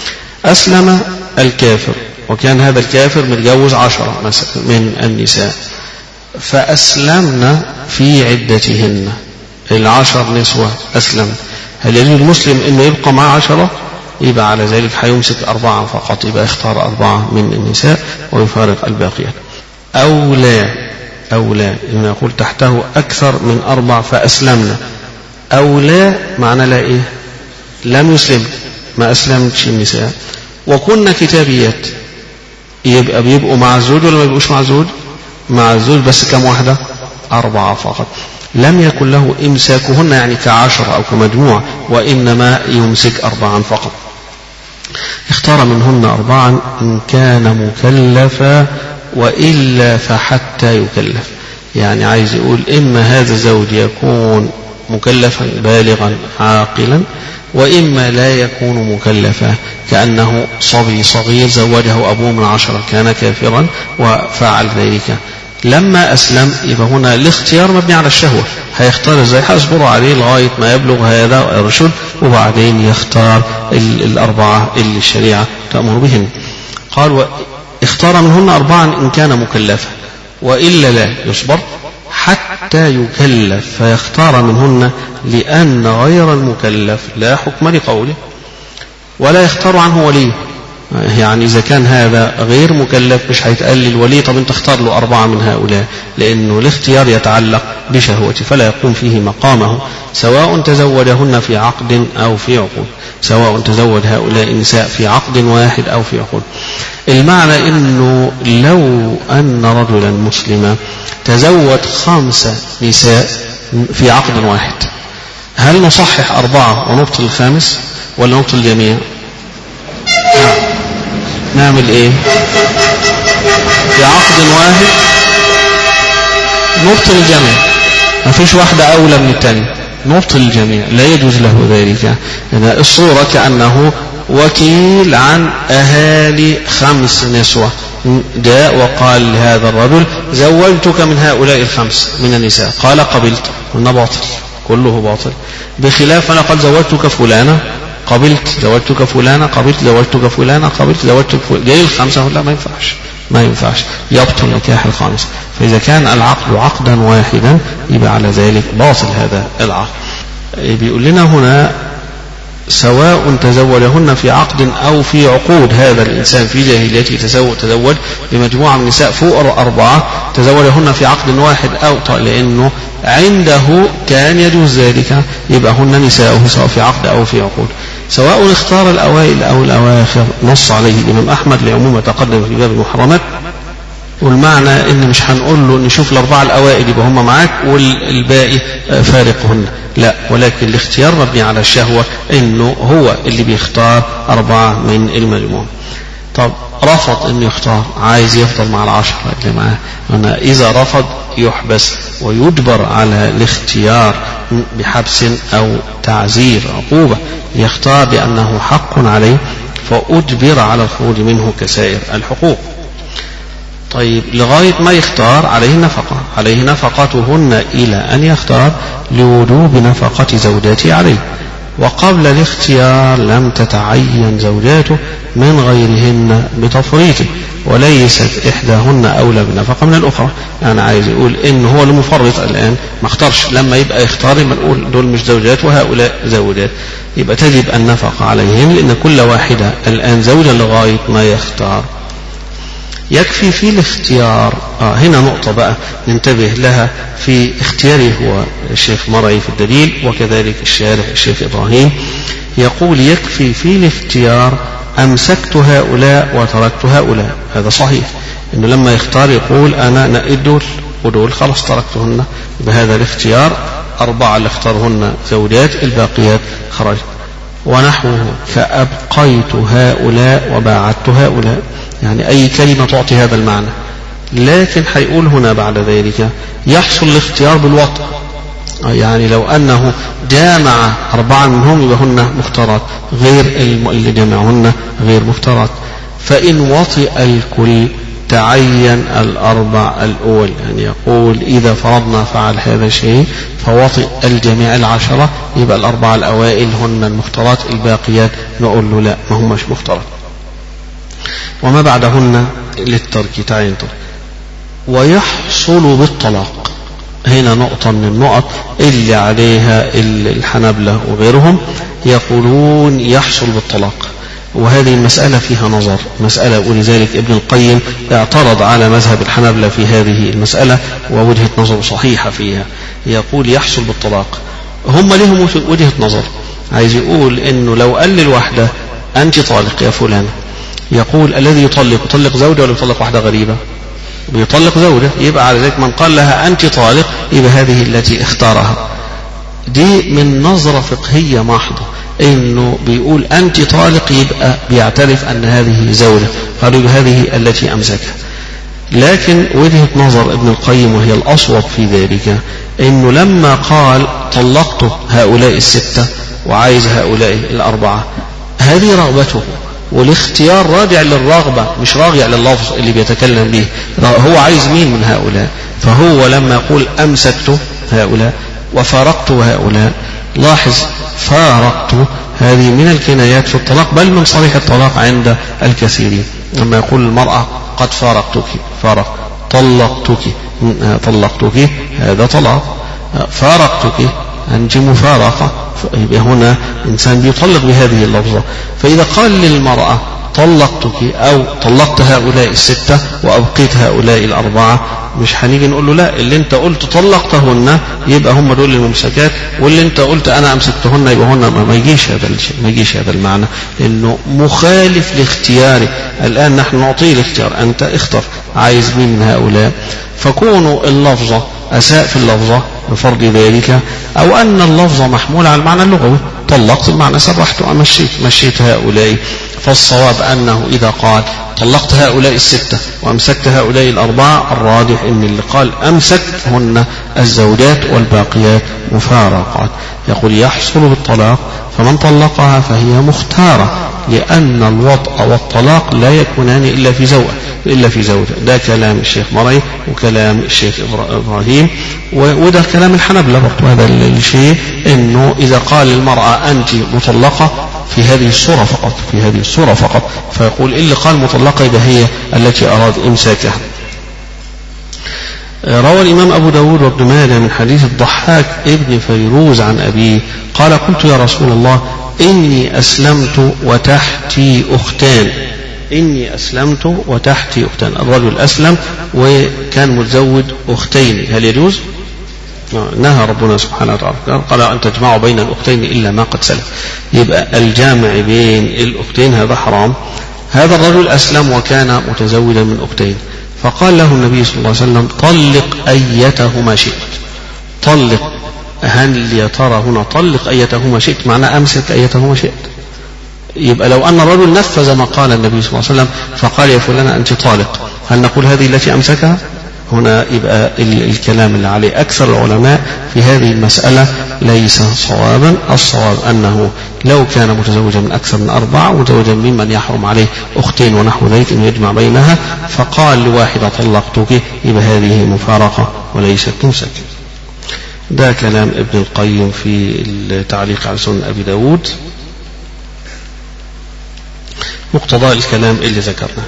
أسلم الكافر، وكان هذا الكافر متجوز عشرة مثلا من النساء، فأسلمنا في عدتهن، العشر نسوة أسلم، هل يجوز المسلم إنه يبقى مع عشرة؟ يبقى على ذلك هيمسك أربعة فقط، يبقى اختار أربعة من النساء ويفارق الباقيات. أو لا، أو لا إنه يقول تحته أكثر من أربع فأسلمنا، أو لا معنى لا إيه؟ لم يسلم، ما أسلمتش النساء وكنا كتابيات، يبقى بيبقوا مع الزوج ولا ما بيبقوش مع الزوج؟ مع الزوج، بس كم واحدة؟ أربعة فقط. لم يكن له إمساكهن يعني كعشر أو كمجموع، وإنما يمسك أربعا فقط. اختار منهن أربعا إن كان مكلفا وإلا فحتى يكلف، يعني عايز يقول إما هذا الزوج يكون مكلفا بالغا عاقلا، وإما لا يكون مكلفا، كأنه صبي صغير زوجه أبوه من عشرة كان كافرا وفعل ذلك، لما أسلم يبقى هنا الاختيار مبني على الشهوة، هيختار ازاي؟ هيصبروا عليه لغاية ما يبلغ هذا الرشد، وبعدين يختار الأربعة اللي الشريعة تأمر بهن. قال اختار منهن أربعا إن كان مكلفا وإلا لا يصبر حتى يكلف، فيختار منهن لأن غير المكلف لا حكم لقوله، ولا يختار عنه وليه، يعني إذا كان هذا غير مكلف مش هيتقال للولي طب أنت اختار له أربعة من هؤلاء، لأنه الاختيار يتعلق بشهوته فلا يقوم فيه مقامه، سواء تزوجهن في عقد أو في عقود، سواء تزوج هؤلاء النساء في عقد واحد أو في عقود. المعنى أنه لو أن رجلا مسلما تزوج خمس نساء في عقد واحد، هل نصحح أربعة ونبطل الخامس ولا نبطل الجميع؟ نعمل ايه؟ في عقد واحد نبطل الجميع، ما فيش واحدة أولى من الثانية، نبطل الجميع، لا يجوز له ذلك. يعني الصورة كأنه وكيل عن أهالي خمس نسوة جاء وقال لهذا الرجل زوجتك من هؤلاء الخمس من النساء، قال قبلت، قلنا باطل، كله باطل، بخلاف أنا قد زوجتك فلانة قبلت، زوجتك فلانة قبلت، زوجتك فلانة قبلت، زوجتك فلانة، جاي الخمسة لا ما ينفعش، ما ينفعش، يبطل نكاح الخامس. فإذا كان العقد عقدا واحدا يبقى على ذلك باطل هذا العقد. بيقول لنا هنا سواء تزوجهن في عقد أو في عقود، هذا الإنسان في جاهليته تزوج, تزوج بمجموعة من النساء فوق أربعة، تزوجهن في عقد واحد أو لأنه عنده كان يجوز ذلك، يبقى هن نساؤه سواء في عقد أو في عقود. سواء اختار الأوائل أو الأواخر نص عليه الإمام أحمد لعموم ما تقدم في باب المحرمات، والمعنى ان مش هنقول له نشوف الاربعه الاوائل يبقى هم معاك والباقي فارقهن، لا، ولكن الاختيار مبني على الشهوه، انه هو اللي بيختار اربعه من المجموع. طب رفض انه يختار، عايز يفضل مع العشره اللي معاه، أنا اذا رفض يحبس ويجبر على الاختيار بحبس او تعزير عقوبه، يختار بانه حق عليه فاجبر على الخروج منه كسائر الحقوق. طيب لغاية ما يختار عليه نفقة، عليه نفقتهن إلى أن يختار لوجوب نفقة زوجاته عليه، وقبل الاختيار لم تتعين زوجاته من غيرهن بتفريطه، وليست إحداهن أولى بنفقة من الأخرى. أنا عايز يقول إن هو المفرط الآن ما اختارش، لما يبقى يختار يبقى نقول دول مش زوجات وهؤلاء زوجات، يبقى تجب النفقة عليهن لأن كل واحدة الآن زوجة لغاية ما يختار. يكفي في الاختيار، آه هنا نقطة بقى ننتبه لها في اختياره هو الشيخ مرعي في الدليل، وكذلك الشارح الشيخ إبراهيم يقول يكفي في الاختيار أمسكت هؤلاء وتركت هؤلاء، هذا صحيح، إنه لما يختار يقول أنا نقيت دول ودول خلاص تركتهن، بهذا الاختيار أربعة اللي اختارهن زوجات الباقيات خرجت. ونحوه فأبقيت هؤلاء وباعدت هؤلاء، يعني أي كلمة تعطي هذا المعنى، لكن هيقول هنا بعد ذلك يحصل الاختيار بالوطء، يعني لو أنه جامع أربعة منهم يبقى هن مختارات، غير اللي جمعهن غير مختارات، فإن وطئ الكل تعين الأربع الأول، يعني يقول إذا فرضنا فعل هذا الشيء فوطئ الجميع العشرة، يبقى الأربعة الأوائل هن المختارات، الباقيات نقول له لا ما همش مختارات. وما بعدهن للترك تعين ترك. ويحصل بالطلاق، هنا نقطة من النقط اللي عليها الحنابلة وغيرهم يقولون يحصل بالطلاق، وهذه المسألة فيها نظر مسألة، ولذلك ابن القيم اعترض على مذهب الحنابلة في هذه المسألة ووجهة نظر صحيحة فيها، يقول يحصل بالطلاق. هم لهم وجهة نظر، عايز يقول انه لو قال للوحدة انت طالق يا فلان، يقول الذي يطلق يطلق زوجة ولا يطلق واحدة غريبة؟ بيطلق زوجة، يبقى على ذلك من قال لها أنت طالق يبقى هذه التي اختارها. دي من نظرة فقهية محضة، إنه بيقول أنت طالق يبقى بيعترف أن هذه زوجة، قالوا هذه التي أمسكها. لكن وجهة نظر ابن القيم وهي الأصوب في ذلك إنه لما قال طلقت هؤلاء الستة وعايز هؤلاء الأربعة، هذه رغبته، والاختيار راجع للرغبة مش راجع لللفظ اللي بيتكلم به، هو عايز مين من هؤلاء. فهو لما يقول أمسكت هؤلاء وفارقت هؤلاء، لاحظ فارقت هذه من الكنايات في الطلاق، بل من صريح الطلاق عند الكثيرين. لما يقول المرأة قد فارقتك، فارق طلقتك طلقتك هذا طلاق، فارقتك أنت مفارقة، يبقى هنا إنسان بيطلق بهذه اللفظة. فإذا قال للمرأة طلقتك أو طلقت هؤلاء الستة وأبقيت هؤلاء الأربعة، مش هنيجي نقول له لا، اللي انت قلت طلقتهن يبقى هم دول الممسكات، واللي انت قلت أنا أمسكتهن يبقى هن، ما يجيش هذا الشيء، ما يجيش هذا المعنى، لأنه مخالف لاختياري. الآن نحن نعطيه الاختيار، أنت اختر عايز مين من هؤلاء. فكونوا اللفظة أساء في اللفظة بفرض ذلك، أو أن اللفظة محمولة على المعنى اللغوي، طلقت المعنى سرحت ومشيت مشيت هؤلاء. فالصواب أنه إذا قال طلقت هؤلاء الستة وأمسكت هؤلاء الأربعة، الراجح أن اللي قال أمسك هن الزوجات والباقيات مفارقات. يقول يحصل بالطلاق، فمن طلقها فهي مختارة، لأن الوطأ والطلاق لا يكونان إلا في زوجة إلا في زوجة. ده كلام الشيخ مرعي وكلام الشيخ إبراهيم، وده كلام الحنابلة برضو. هذا الشيء إنه إذا قال المرأة أنت مطلقة في هذه الصورة فقط، في هذه الصورة فقط، فيقول اللي قال مطلقة يبقى هي التي أراد إمساكها. روى الإمام أبو داود وابن ماجه من حديث الضحاك ابن فيروز عن أبيه قال قلت يا رسول الله إني أسلمت وتحتي أختان، إني أسلمت وتحتي أختان. الرجل أسلم وكان متزوج أختين، هل يجوز؟ نهى ربنا سبحانه وتعالى قال أن تجمعوا بين الأختين إلا ما قد سلف، يبقى الجامع بين الأختين هذا حرام. هذا الرجل أسلم وكان متزوجا من أختين، فقال له النبي صلى الله عليه وسلم طلق أيتهما شئت. طلق، هل يا ترى هنا طلق أيتهما شئت معناه أمسك أيتهما شئت؟ يبقى لو أن الرجل نفذ ما قال النبي صلى الله عليه وسلم فقال يا فلان أنت طالق، هل نقول هذه التي أمسكها؟ هنا يبقى الكلام اللي عليه أكثر العلماء في هذه المسألة ليس صوابا. الصواب أنه لو كان متزوجا من أكثر من أربعة ومتزوجا ممن يحرم عليه أختين ونحو ذلك أن يجمع بينها، فقال لواحدة طلقتك، يبقى هذه مفارقة وليست تمسك. ده كلام ابن القيم في التعليق على سنن أبي داود، مقتضى الكلام اللي ذكرناه.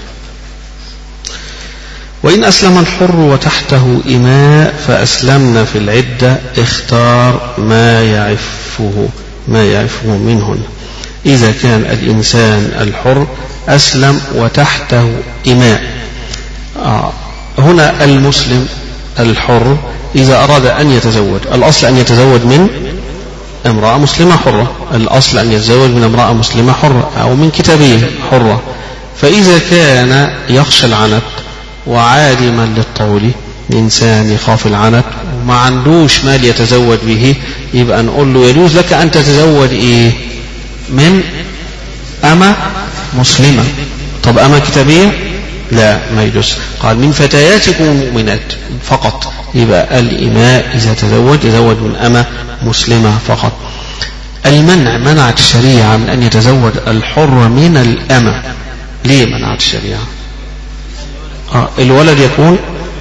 وإن أسلم الحر وتحته إماء فأسلمن في العدة اختار ما يعفه ما يعفه منهن. إذا كان الإنسان الحر أسلم وتحته إماء، آه هنا المسلم الحر إذا أراد أن يتزوج، الأصل أن يتزوج من امرأة مسلمة حرة، الأصل أن يتزوج من امرأة مسلمة حرة أو من كتابية حرة. فإذا كان يخشى العنت وعالما للطول، إنسان يخاف العنت وما عندوش مال يتزوج به، يبقى نقول له يجوز لك أن تتزوج إيه؟ من أمة مسلمة. طب أمة كتابية؟ لا، ما يجوز. قال من فتياتكم المؤمنات فقط، يبقى الإماء إذا تزوج يتزوج من أمة مسلمة فقط. المنع، منعت الشريعة من أن يتزوج الحر من الأمة. ليه منعت الشريعة؟ آه الولد يكون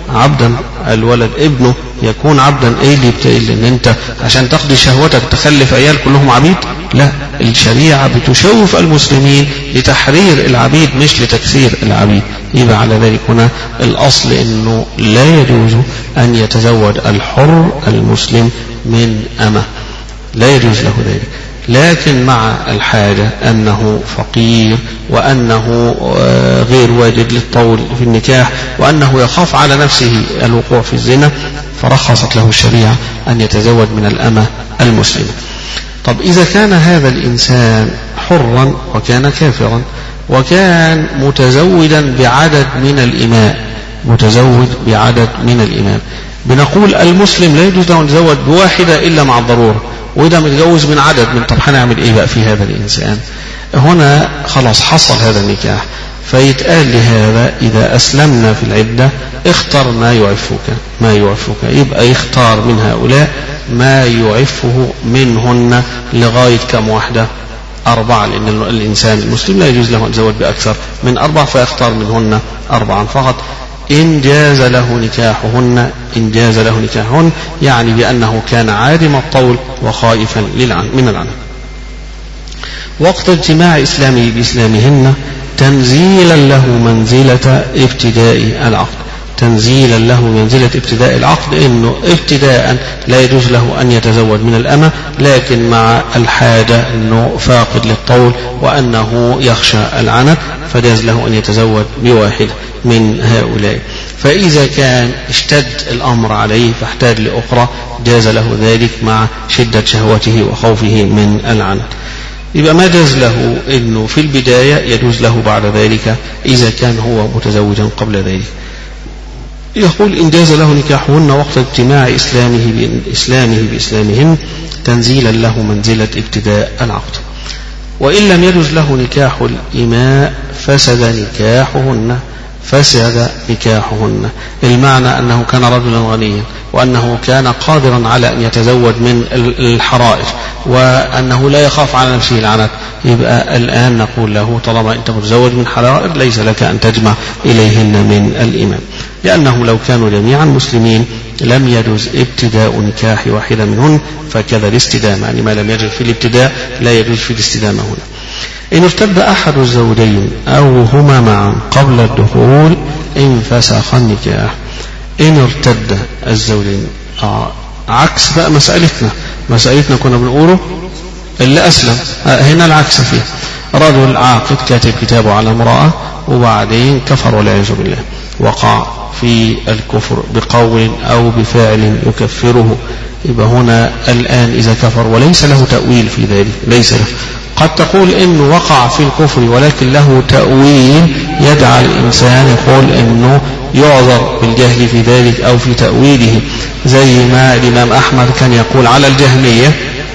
عبدا الولد ابنه يكون عبدا. ايه اللي بتقل ان انت عشان تقضي شهوتك تخلف عيال كلهم عبيد؟ لا، الشريعة بتشوف المسلمين لتحرير العبيد مش لتكسير العبيد. يبقى على ذلك هنا الأصل أنه لا يجوز أن يتزوج الحر المسلم من أمة، لا يجوز له ذلك، لكن مع الحاجة أنه فقير وأنه غير واجد للطول في النكاح وأنه يخاف على نفسه الوقوع في الزنا، فرخصت له الشريعة أن يتزوج من الأمة المسلمة. طب إذا كان هذا الإنسان حرا وكان كافرا وكان متزوجا بعدد من الإماء، متزوج بعدد من الإماء، بنقول المسلم لا يجوز له أن يتزوج بواحدة إلا مع الضرورة، وإذا متجوز من عدد من، طب هنعمل إيه بقى في هذا الإنسان؟ هنا خلاص حصل هذا النكاح، فيتقال لهذا إذا أسلمنا في العدة اختر ما يعفك ما يعفك، يبقى يختار من هؤلاء ما يعفه منهن لغاية كم واحدة؟ أربعة، لأن الإنسان المسلم لا يجوز له أن يتزوج بأكثر من أربعة، فيختار منهن أربعا فقط إن جاز له نكاحهن. إن جاز له نكاحهن يعني بأنه كان عادم الطول وخائفا من العنف. وقت اجتماع إسلامه بإسلامهن تنزيلا له منزلة ابتداء العقد، تنزيلا له منزلة ابتداء العقد، إنه ابتداء لا يجوز له أن يتزوج من الأمة، لكن مع الحاجة أنه فاقد للطول وأنه يخشى العنت، فجاز له أن يتزوج بواحد من هؤلاء. فإذا كان اشتد الأمر عليه فاحتاج لأخرى جاز له ذلك مع شدة شهوته وخوفه من العنت. يبقى ما جاز له أنه في البداية يجوز له بعد ذلك إذا كان هو متزوجا قبل ذلك. يقول إن جاز له نكاحهن وقت اجتماع إسلامه بإسلامه بإسلامهن تنزيلا له منزلة ابتداء العقد. وإن لم يجوز له نكاح الإماء فسد نكاحهن، فسد نكاحهن، المعنى أنه كان رجلا غنيا وأنه كان قادرا على أن يتزوج من الحرائر وأنه لا يخاف على نفسه العنت، يبقى الآن نقول له طالما أنت متزوج من حرائر ليس لك أن تجمع إليهن من الإمام، لأنه لو كانوا جميعا مسلمين لم يجوز ابتداء نكاح واحدة منهن، فكذا الاستدامة، يعني ما لم يجوز في الابتداء لا يجوز في الاستدامة هنا. إن ارتد أحد الزوجين أو هما معا قبل الدخول انفسخ النكاح. إن ارتد الزوجين، آه عكس بقى مسألتنا مسألتنا كنا بنقوله اللي أسلم، آه هنا العكس فيه، رجل عاقد كاتب كتابه على امرأة وبعدين كفر والعياذ بالله، وقع في الكفر بقول أو بفعل يكفره، يبقى هنا الآن إذا كفر وليس له تأويل في ذلك، ليس له، قد تقول إنه وقع في الكفر ولكن له تأويل يدعى الإنسان يقول إنه يعذر بالجهل في ذلك أو في تأويله، زي ما الإمام أحمد كان يقول على الجهمية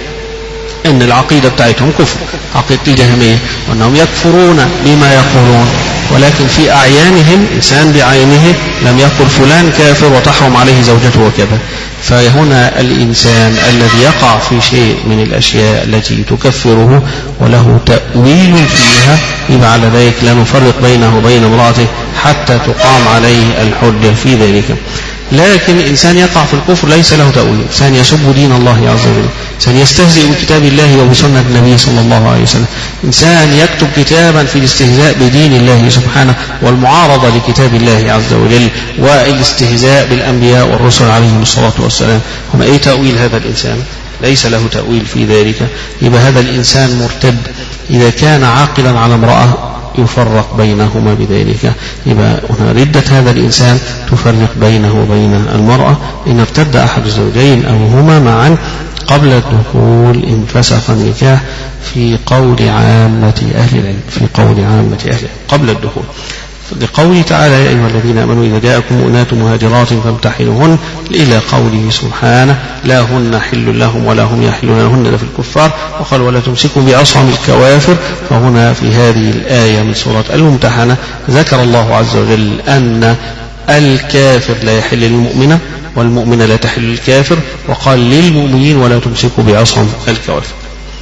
إن العقيدة بتاعتهم كفر، عقيدة الجهمية، وأنهم يكفرون بما يقولون، ولكن في أعيانهم إنسان بعينه لم يقل فلان كافر وتحرم عليه زوجته وكذا. فهنا الإنسان الذي يقع في شيء من الأشياء التي تكفره وله تأويل فيها، يبقى على ذلك لا نفرق بينه وبين امرأته حتى تقام عليه الحجة في ذلك. لكن الإنسان يقع في الكفر ليس له تأويل، إنسان يسب دين الله عز وجل، إنسان يستهزئ بكتاب الله وبسنة النبي صلى الله عليه وسلم، إنسان يكتب كتابا في الاستهزاء بدين الله سبحانه والمعارضة لكتاب الله عز وجل والاستهزاء بالأنبياء والرسل عليهم الصلاة والسلام. هنا أي تأويل هذا الإنسان؟ ليس له تأويل في ذلك، يبقى هذا الإنسان مرتد. إذا كان عاقلا على امرأة يفرق بينهما بذلك، يبقى هنا ردة هذا الإنسان تفرق بينه وبين المرأة. إن ارتد أحد الزوجين أو هما معا قبل الدخول انفسخ النكاح في قول عامة أهل العلم، في قول عامة أهل العلم قبل الدخول، لقوله تعالى يا أيها الذين آمنوا إذا جاءكم مؤمنات مهاجرات فامتحنوهن، إلى قوله سبحانه لا هن حل لهم ولا هم يحلون لهن في الكفار، وقال ولا تمسكوا بعصم الكوافر. فهنا في هذه الآية من سورة الممتحنة ذكر الله عز وجل أن الكافر لا يحل للمؤمنة والمؤمنة لا تحل للكافر، وقال للمؤمنين ولا تمسكوا بعصم الكوافر.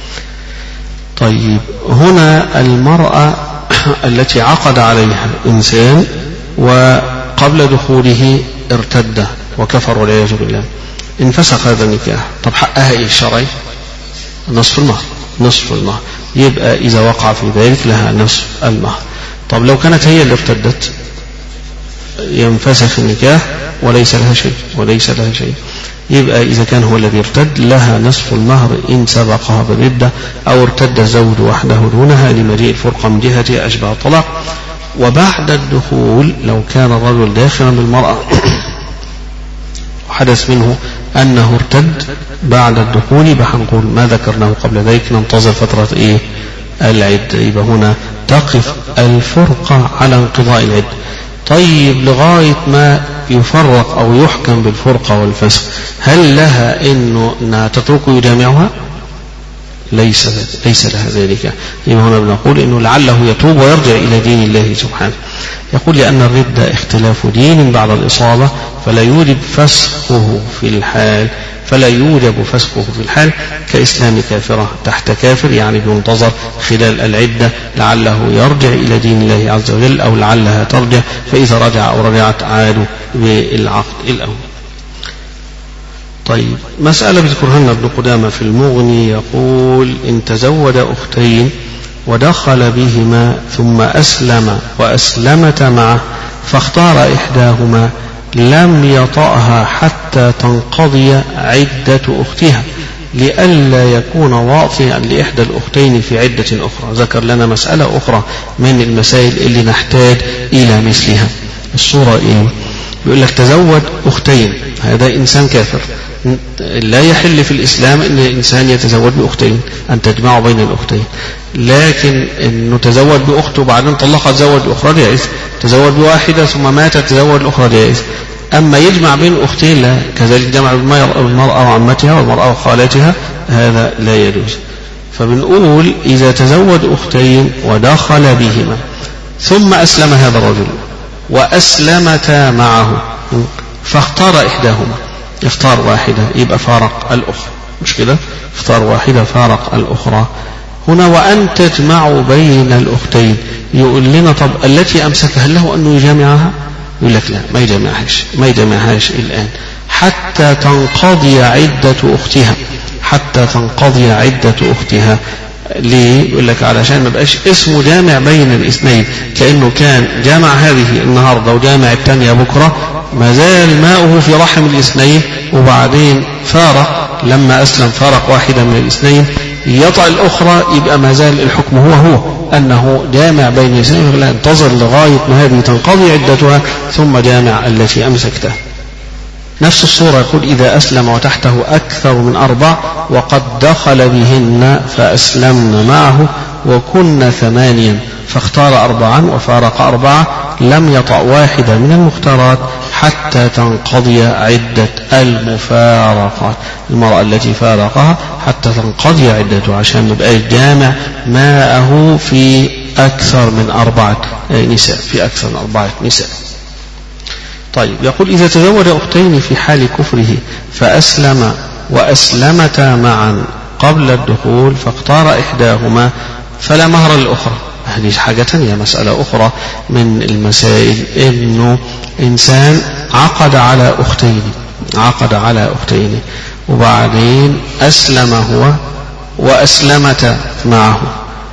طيب هنا المرأة التي عقد عليها إنسان وقبل دخوله ارتد وكفر والعياذ بالله، انفسخ هذا النكاح، طب حقها ايه الشرعي؟ نصف المهر، نصف المهر، يبقى إذا وقع في ذلك لها نصف المهر. طب لو كانت هي اللي ارتدت ينفسخ النكاح وليس لها شيء، وليس لها شيء، يبقى إذا كان هو الذي ارتد لها نصف المهر إن سبقها بالردة أو ارتد الزوج وحده دونها لمجيء الفرقة من جهة أشبه الطلاق. وبعد الدخول لو كان الرجل داخلا بالمرأة وحدث منه أنه ارتد بعد الدخول، يبقى هنقول ما ذكرناه قبل ذلك، ننتظر فترة إيه؟ العدة. يبقى هنا تقف الفرقة على انقضاء العدة. طيب لغاية ما يفرق أو يحكم بالفرقة والفسخ، هل لها إنه أنها تتركه يجامعها؟ ليس ليس لها ذلك. يبقى هنا بنقول إنه لعله يتوب ويرجع إلى دين الله سبحانه. يقول لأن الردة اختلاف دين بعد الإصابة فلا يوجب فسخه في الحال فلا يوجب فسخه في الحال كإسلام كافرة تحت كافر، يعني بينتظر خلال العدة لعله يرجع إلى دين الله عز وجل أو لعلها ترجع، فإذا رجع أو رجعت عادوا بالعقد الأول. طيب مسألة بذكرها لنا ابن قدامة في المغني، يقول إن تزوج أختين ودخل بهما ثم أسلم وأسلمت معه فاختار إحداهما لم يطأها حتى تنقضي عدة أختها لئلا يكون واطئا لإحدى الأختين في عدة أخرى. ذكر لنا مسألة أخرى من المسائل اللي نحتاج إلى مثلها. الصورة إيه؟ يقول لك تزوج أختين، هذا إنسان كافر، لا يحل في الإسلام أن الإنسان يتزوج بأختين، أن تجمع بين الأختين، لكن أنه تزوج بأخته وبعدين طلقها تزوج أخرى جائز، تزوج بواحدة ثم ماتت تزوج الأخرى جائز. أما يجمع بين أختين لا، كذلك جمع المرأة وعمتها والمرأة وخالتها هذا لا يجوز. فبنقول إذا تزوج أختين ودخل بهما ثم أسلم هذا الرجل وأسلمتا معه فاختار إحداهما، اختار واحدة يبقى فارق الأخرى، مش كده؟ اختار واحدة فارق الأخرى. هنا وأن تجمعوا بين الأختين، يقول لنا طب التي أمسكها له أنه يجامعها؟ يقول لك لا، ما يجامعهاش ما يجامعهاش الآن حتى تنقضي عدة أختها، حتى تنقضي عدة أختها. ليه؟ يقول لك علشان ما بقاش اسمه جامع بين الاثنين، كأنه كان جامع هذه النهاردة وجامع الثانية بكرة، ما زال ماؤه في رحم الاثنين، وبعدين فارق لما أسلم فارق واحدة من الاثنين، يطأ الأخرى، يبقى ما زال الحكم هو هو أنه جامع بين الاثنين، فلا انتظر لغاية ما هذه تنقضي عدتها ثم جامع التي أمسكتها. نفس الصورة يقول إذا أسلم وتحته أكثر من أربع وقد دخل بهن فأسلمن معه وكن ثمانيا فاختار أربعا وفارق أربعة لم يطأ واحدة من المختارات حتى تنقضي عدة المفارقات، المرأة التي فارقها حتى تنقضي عدته عشان يبقى الجامع ماءه في أكثر من أربعة نساء في أكثر من أربعة نساء. طيب يقول إذا تزوج أختين في حال كفره فأسلم وأسلمتا معا قبل الدخول فاختار إحداهما فلا مهر للأخرى. هذه حاجة تانية، مسألة أخرى من المسائل، إنه إنسان عقد على أختين عقد على أختين وبعدين أسلم هو وأسلمت معه.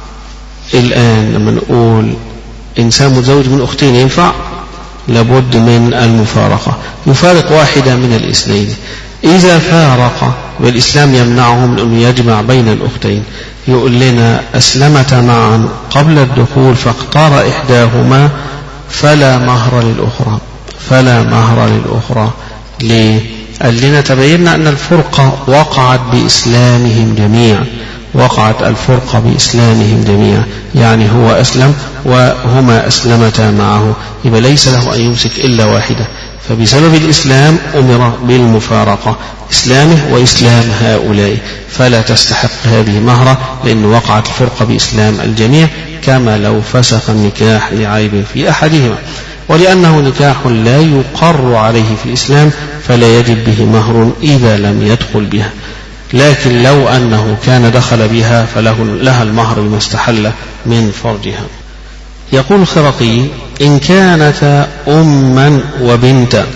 الآن لما نقول إنسان متزوج من أختين ينفع؟ لابد من المفارقة، يفارق واحدة من الاثنين. إذا فارق والإسلام يمنعه من أن يجمع بين الأختين، يقول لنا أسلمت معا قبل الدخول فاختار إحداهما فلا مهر للأخرى فلا مهر للأخرى. ليه؟ قال لنا تبينا أن الفرقة وقعت بإسلامهم جميعا، وقعت الفرقة بإسلامهم جميعا، يعني هو أسلم وهما أسلمتا معه، يبقى ليس له أن يمسك إلا واحدة، فبسبب الإسلام أمر بالمفارقة، إسلامه وإسلام هؤلاء، فلا تستحق هذه مهرة لأن وقعت الفرقة بإسلام الجميع، كما لو فسخ النكاح لعيب في أحدهما. ولأنه نكاح لا يقر عليه في الإسلام فلا يجب به مهر إذا لم يدخل بها، لكن لو أنه كان دخل بها فله لها المهر بما استحل من فرجها. يقول الخرقي إن كانت أما وبنتا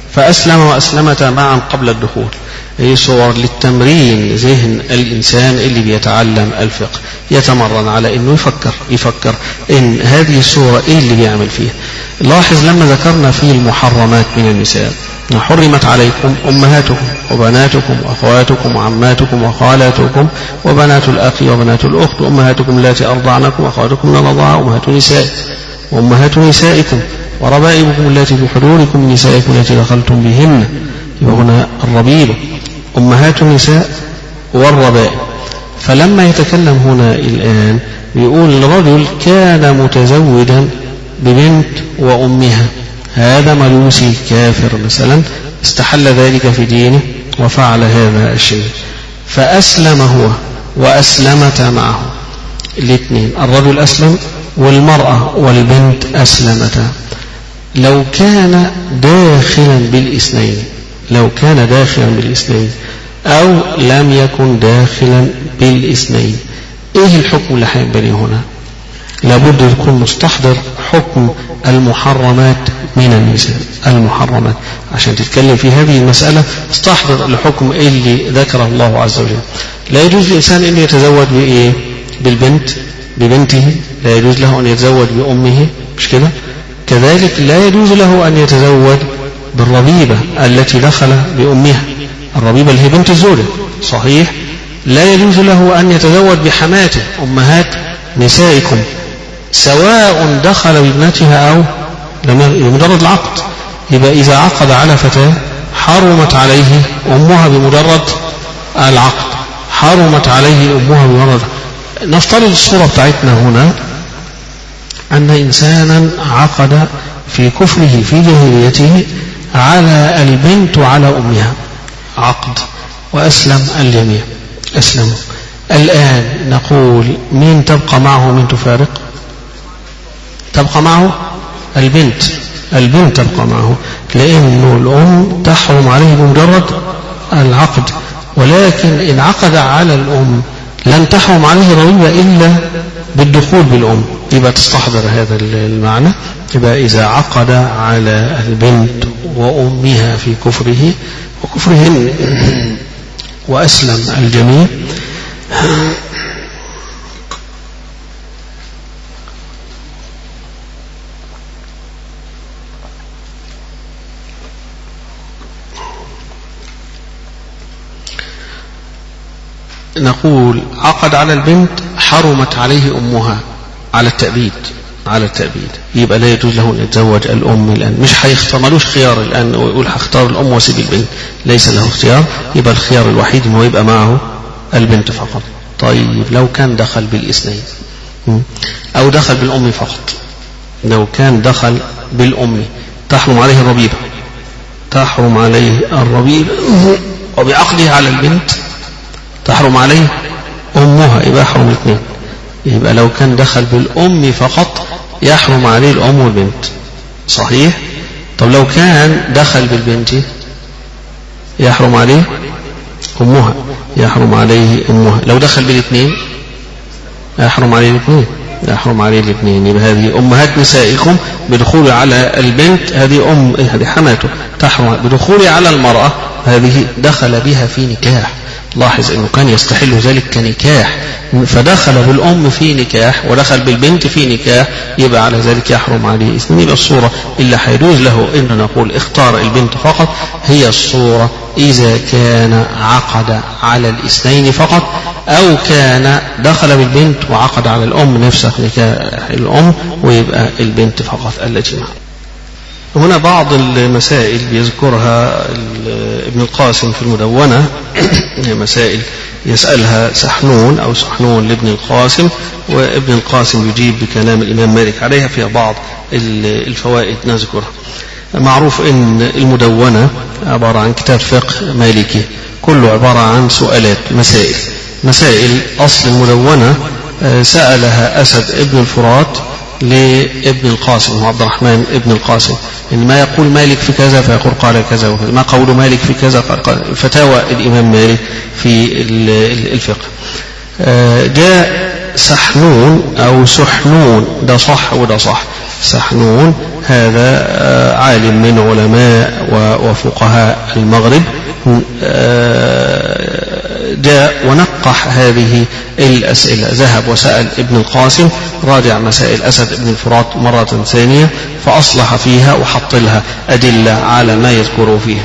فأسلم وأسلمتا معا قبل الدخول. هي صور للتمرين ذهن الإنسان اللي بيتعلم الفقه، يتمرن على أنه يفكر يفكر إن هذه الصورة إيه اللي بيعمل فيها. لاحظ لما ذكرنا في المحرمات من النساء: حرمت عليكم أمهاتكم وبناتكم وأخواتكم وعماتكم وخالاتكم وبنات الأخ وبنات الأخت وأمهاتكم اللاتي أرضعنكم وأخواتكم من الرضاعة وأمهات نسائكم وأمهات نسائكم وربائبكم اللاتي في حضوركم من نسائكم التي دخلتم بهن. وهنا الربيبة أمهات النساء والربائب. فلما يتكلم هنا الآن يقول الرجل كان متزوجا ببنت وأمها، هذا ملوسي كافر مثلا استحل ذلك في دينه وفعل هذا الشيء، فأسلم هو وأسلمت معه الاثنين، الرجل أسلم والمرأة والبنت أسلمتا. لو كان داخلا بالاثنين لو كان داخلا بالاثنين أو لم يكن داخلا بالاثنين، إيه الحكم اللي هينبني هنا؟ لابد يكون مستحضر حكم المحرمات من النساء. المحرمات عشان تتكلم في هذه المسألة استحضر الحكم اللي ذكره الله عز وجل. لا يجوز للإنسان أن يتزوج بإيه؟ بالبنت ببنته، لا يجوز له أن يتزوج بأمه، مش كده؟ كذلك لا يجوز له أن يتزوج بالربيبة التي دخل بأمها، الربيبة اللي هي بنت الزوجة، صحيح؟ لا يجوز له أن يتزوج بحماته أمهات نسائكم سواء دخل بابنتها أو بمجرد العقد. يبقى إذا عقد على فتاة حرمت عليه أمها بمجرد العقد، حرمت عليه أمها بمجرد. نفترض الصورة بتاعتنا هنا أن إنسانا عقد في كفره في جاهليته على البنت وعلى أمها عقد وأسلم الجميع، أسلموا. الآن نقول مين تبقى معه ومين تفارق؟ تبقى معه البنت، البنت تبقى معه، لأنه الأم تحرم عليه بمجرد العقد، ولكن إن عقد على الأم لن تحرم عليه الربيبة إلا بالدخول بالأم. يبقى تستحضر هذا المعنى. يبقى إذا عقد على البنت وأمها في كفره وكفرهن وأسلم الجميع نقول عقد على البنت حرمت عليه أمها على التأبيد، على التأبيد. يبقى لا يجوز له أن يتزوج الأم الآن، مش هيختار، ملوش خيار الآن ويقول هختار الأم واسيب البنت، ليس له اختيار. يبقى الخيار الوحيد أنه يبقى معه البنت فقط. طيب لو كان دخل بالاثنين أو دخل بالأم فقط، لو كان دخل بالأم تحرم عليه الربيبة، تحرم عليه الربيبة وبعقده على البنت تحرم عليه أمها، يبقى يحرم الاثنين. يبقى لو كان دخل بالأم فقط يحرم عليه الأم والبنت، صحيح؟ طب لو كان دخل بالبنت يحرم عليه أمها، يحرم عليه أمها. لو دخل بالاثنين يحرم عليه الاثنين، يحرم عليه الاثنين. يبقى هذه أمهات نسائكم بدخول على البنت، هذه أم هذه حماته تحرم. بدخول على المرأة هذه دخل بها في نكاح، لاحظ أنه كان يستحل ذلك كنكاح، فدخل بالأم في نكاح ودخل بالبنت في نكاح، يبقى على ذلك يحرم عليه اثنين. يبقى الصورة اللي حيجوز له أن نقول اختار البنت فقط هي الصورة إذا كان عقد على الاثنين فقط، أو كان دخل بالبنت وعقد على الأم نفسه نكاح الأم ويبقى البنت فقط التي معه. هنا بعض المسائل يذكرها ابن القاسم في المدونة، مسائل يسألها سحنون أو سحنون لابن القاسم، وابن القاسم يجيب بكلام الإمام مالك عليها، فيها بعض الفوائد نذكرها. معروف أن المدونة عبارة عن كتاب فقه مالكي، كله عبارة عن سؤالات مسائل مسائل أصل المدونة سألها أسد ابن الفرات لابن القاسم وعبد الرحمن ابن القاسم، إن ما يقول مالك في كذا فيقول قال كذا وكذا، ما قول مالك في كذا قال فتاوى الإمام مالك في الفقه. جاء سحنون أو سحنون، ده صح وده صح، سحنون هذا عالم من علماء وفقهاء المغرب، جاء ونقح هذه الأسئلة، ذهب وسأل ابن القاسم راجع مسائل أسد بن الفرات مرة ثانية فأصلح فيها وحط لها أدلة على ما يذكره فيها.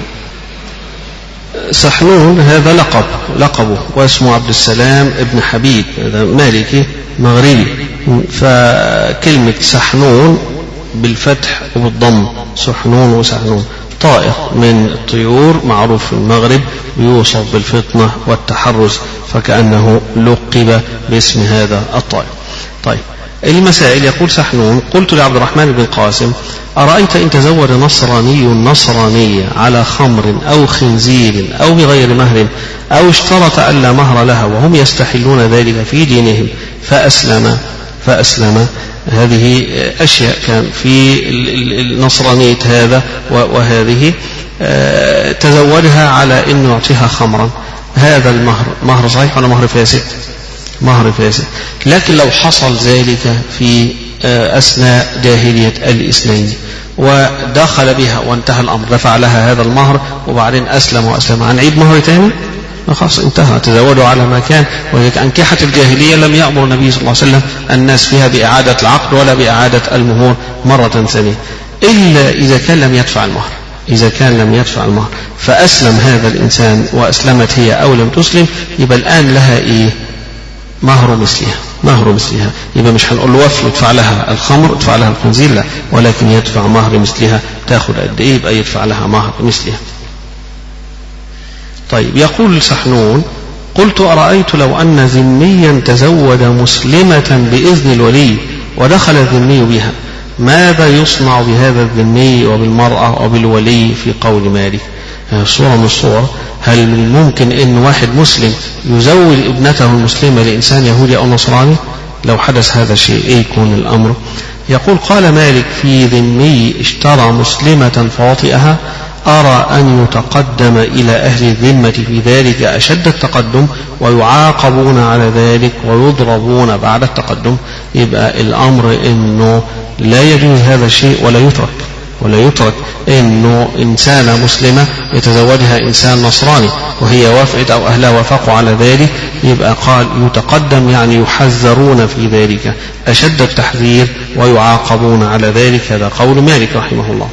سحنون هذا لقب لقبه واسمه عبد السلام ابن حبيب، هذا مالكي مغربي، فكلمة سحنون بالفتح وبالضم، سحنون وسحنون، طائر من الطيور معروف في المغرب يوصف بالفطنة والتحرز، فكأنه لقب باسم هذا الطائر. طيب المسائل، يقول سحنون: قلت لعبد الرحمن بن القاسم: أرأيت إن تزوج نصراني نصرانية على خمر أو خنزير أو بغير مهر أو اشترط ألا مهر لها وهم يستحلون ذلك في دينهم فأسلم فأسلم هذه أشياء كان في النصرانية هذا وهذه، تزوجها على أن يعطيها خمرا، هذا المهر مهر صحيح ولا مهر فاسد؟ مهر فاسد. لكن لو حصل ذلك في أثناء جاهلية الإسلام ودخل بها وانتهى الأمر، دفع لها هذا المهر وبعدين أسلم وأسلم، هنعيد مهر تاني؟ خلاص انتهى، تزوجوا على ما كان. ولذلك أنكحة الجاهلية لم يأمر النبي صلى الله عليه وسلم الناس فيها بإعادة العقد ولا بإعادة المهور مرة ثانية، إلا إذا كان لم يدفع المهر. إذا كان لم يدفع المهر فأسلم هذا الإنسان وأسلمت هي أو لم تسلم، يبقى الآن لها إيه؟ مهر مثلها، مهر مثلها. يبقى مش هنقول له وفي يدفع لها الخمر يدفع لها الخنزير، لا، ولكن يدفع مهر مثلها. تاخد قد إيه؟ يبقى يدفع لها مهر مثلها. طيب يقول سحنون: قلت: أرأيت لو أن ذميا تزوج مسلمة بإذن الولي ودخل الذمي بها، ماذا يصنع بهذا الذمي وبالمرأة وبالولي في قول مالك؟ صورة من الصور، هل من ممكن أن واحد مسلم يزوج ابنته المسلمة لإنسان يهودي أو نصراني؟ لو حدث هذا الشيء إيه يكون الأمر؟ يقول: قال مالك: في ذمي اشترى مسلمة فوطئها، أرى أن يتقدم إلى أهل الذمة في ذلك أشد التقدم ويعاقبون على ذلك ويضربون بعد التقدم. يبقى الأمر أنه لا يجوز هذا الشيء ولا يترك ولا يترك أنه إنسانة مسلمة يتزوجها إنسان نصراني وهي وافقت أو أهلها وافقوا على ذلك، يبقى قال يتقدم يعني يحذرون في ذلك أشد التحذير ويعاقبون على ذلك. هذا قول مالك رحمه الله.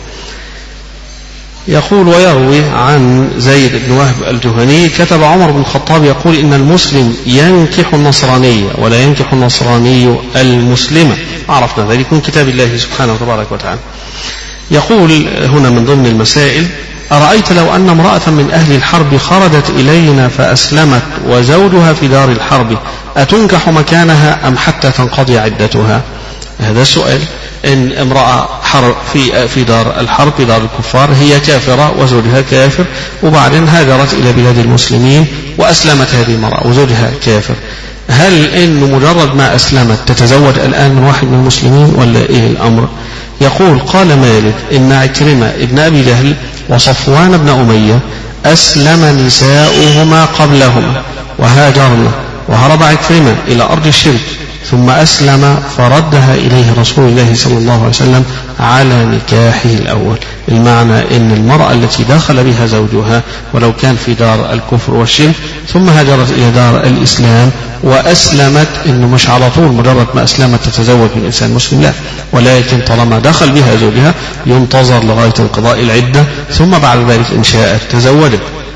يقول: ويروي عن زيد بن وهب الجهني: كتب عمر بن الخطاب يقول: إن المسلم ينكح النصرانية ولا ينكح النصراني المسلمة. عرفنا ذلك من كتاب الله سبحانه وتبارك وتعالى. يقول هنا من ضمن المسائل: أرأيت لو أن امرأة من أهل الحرب خرجت إلينا فأسلمت وزوجها في دار الحرب، أتنكح مكانها أم حتى تنقضي عدتها؟ هذا السؤال. إن امرأة حرب في في دار الحرب في دار الكفار، هي كافرة وزوجها كافر، وبعدين هاجرت إلى بلاد المسلمين وأسلمت هذه المرأة وزوجها كافر، هل إن مجرد ما أسلمت تتزوج الآن من واحد من المسلمين ولا إيه الأمر؟ يقول: قال مالك: إن عكرمة ابن أبي جهل وصفوان بن أمية أسلم نساؤهما قبلهما وهاجرن، وهرب عكرمة إلى أرض الشرك ثم أسلم فردها إليه رسول الله صلى الله عليه وسلم على نكاحه الأول. المعنى أن المرأة التي دخل بها زوجها ولو كان في دار الكفر والشرك ثم هاجرت إلى دار الإسلام وأسلمت، إنه مش على طول مجرد ما أسلمت تتزوج من إنسان مسلم، لا، ولكن طالما دخل بها زوجها ينتظر لغاية انقضاء العدة ثم بعد ذلك إن شاءت تزوجت.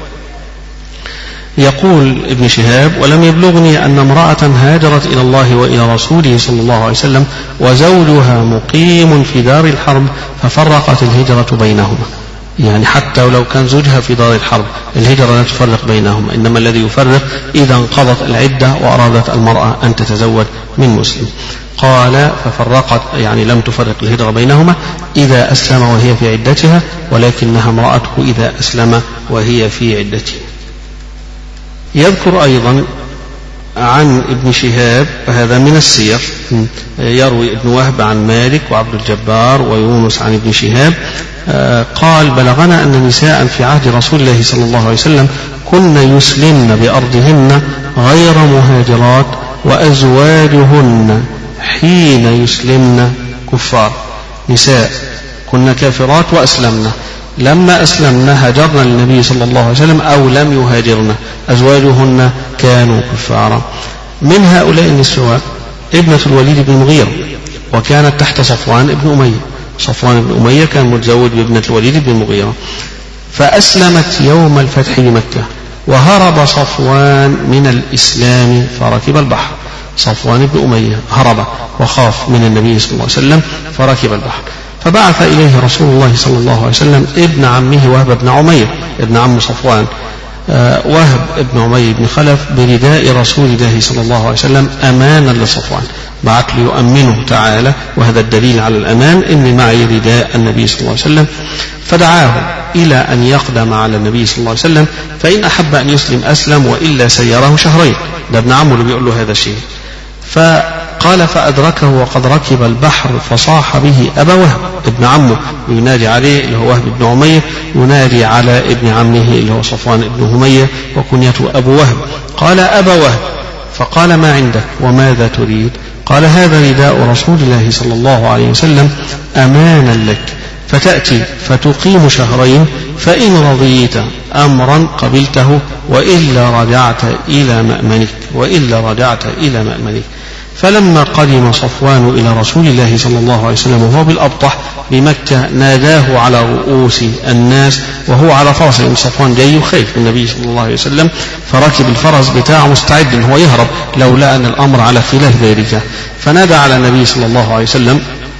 يقول ابن شهاب: ولم يبلغني أن امرأة هاجرت إلى الله وإلى رسوله صلى الله عليه وسلم وزوجها مقيم في دار الحرب ففرقت الهجرة بينهما. يعني حتى ولو كان زوجها في دار الحرب الهجرة لا تفرق بينهما، إنما الذي يفرق إذا انقضت العدة وأرادت المرأة أن تتزوج من مسلم. قال: ففرقت يعني لم تفرق الهجرة بينهما إذا أسلم وهي في عدتها، ولكنها امرأته إذا أسلم وهي في عدته. يذكر أيضا عن ابن شهاب، هذا من السير، يروي ابن وهب عن مالك وعبد الجبار ويونس عن ابن شهاب قال: بلغنا أن نساء في عهد رسول الله صلى الله عليه وسلم كن يسلمن بأرضهن غير مهاجرات وأزواجهن حين يسلمن كفار. نساء كنا كافرات وأسلمنا، لما أسلمنا هاجرنا للنبي صلى الله عليه وسلم أو لم يهاجرنا، أزواجهن كانوا كفارا. من هؤلاء النسوة ابنة الوليد بن المغيرة، وكانت تحت صفوان بن أمية. صفوان بن أمية كان متزوج بابنة الوليد بن المغيرة، فأسلمت يوم الفتح بمكة، وهرب صفوان من الإسلام فركب البحر. صفوان بن أمية هرب وخاف من النبي صلى الله عليه وسلم فركب البحر، فبعث إليه رسول الله صلى الله عليه وسلم ابن عمه وهب بن عمير ابن عم صفوان، آه وهب بن عمير بن خلف، برداء رسول الله صلى الله عليه وسلم أمانا لصفوان، بعث ليؤمنه تعالى، وهذا الدليل على الأمان إن معي رداء النبي صلى الله عليه وسلم. فدعاه إلى أن يقدم على النبي صلى الله عليه وسلم، فإن أحب أن يسلم أسلم وإلا سيره شهرين. ده ابن عمه اللي بيقول له هذا الشيء. فقال فأدركه وقد ركب البحر فصاح به أبا وهب، ابن عمه ينادي عليه اللي هو وهب بن عمير، ينادي على ابن عمه اللي هو صفوان بن همية وكنيته أبو وهب. قال أبا وهب، فقال ما عندك وماذا تريد؟ قال هذا رداء رسول الله صلى الله عليه وسلم أمانا لك، فتأتي فتقيم شهرين، فإن رضيت أمرا قبلته وإلا رجعت إلى مأمنك وإلا رجعت إلى مأمنك. فلما قدم صفوان إلى رسول الله صلى الله عليه وسلم وهو بالأبطح بمكة ناداه على رؤوس الناس وهو على فرس، صفوان جاي وخايف النبي صلى الله عليه وسلم، فركب الفرس بتاعه مستعد ان هو يهرب لولا أن الأمر على خلاف ذلك. فنادى على النبي صلى الله عليه وسلم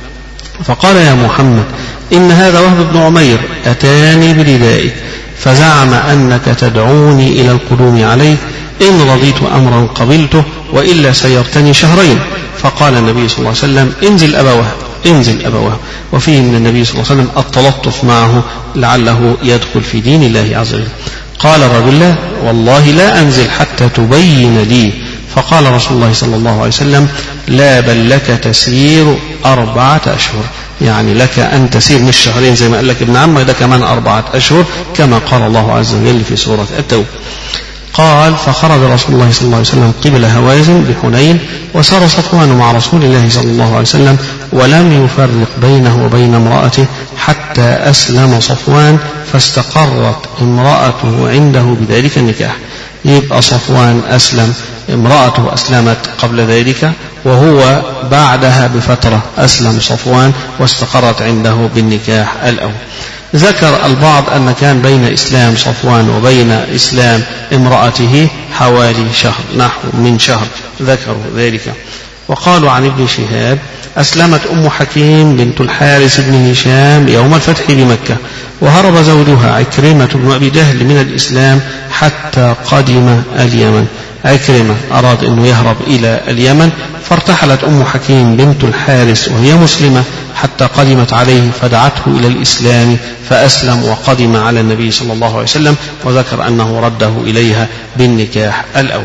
فقال يا محمد إن هذا وهب بن عمير أتاني بردائك، فزعم أنك تدعوني إلى القدوم عليك، إن رضيت أمرا قبلته وإلا سيرتني شهرين. فقال النبي صلى الله عليه وسلم انزل أبا وهب، انزل أبا وهب. وفيه من النبي صلى الله عليه وسلم التلطف معه لعله يدخل في دين الله عز وجل. قال الرجل لا والله لا أنزل حتى تبين لي. فقال رسول الله صلى الله عليه وسلم لا بل لك تسير أربعة أشهر، يعني لك أن تسير مش شهرين زي ما قال لك ابن عمه، ده كمان أربعة أشهر كما قال الله عز وجل في سورة التوبة. قال فخرج رسول الله صلى الله عليه وسلم قبل هوازن بحنين، وسار صفوان مع رسول الله صلى الله عليه وسلم ولم يفرق بينه وبين امرأته حتى أسلم صفوان، فاستقرت امرأته عنده بذلك النكاح. يبقى صفوان أسلم، امرأته أسلمت قبل ذلك، وهو بعدها بفترة أسلم صفوان واستقرت عنده بالنكاح الأول. ذكر البعض أن كان بين إسلام صفوان وبين إسلام امرأته حوالي شهر، نحو من شهر، ذكروا ذلك. وقالوا عن ابن شهاب أسلمت أم حكيم بنت الحارث بن هشام يوم الفتح بمكة، وهرب زوجها عكرمة بن أبي جهل من الإسلام حتى قدم اليمن. عكرمة أراد أنه يهرب إلى اليمن، فارتحلت أم حكيم بنت الحارث وهي مسلمة حتى قدمت عليه، فدعته إلى الإسلام فأسلم وقدم على النبي صلى الله عليه وسلم، وذكر أنه رده إليها بالنكاح الأول.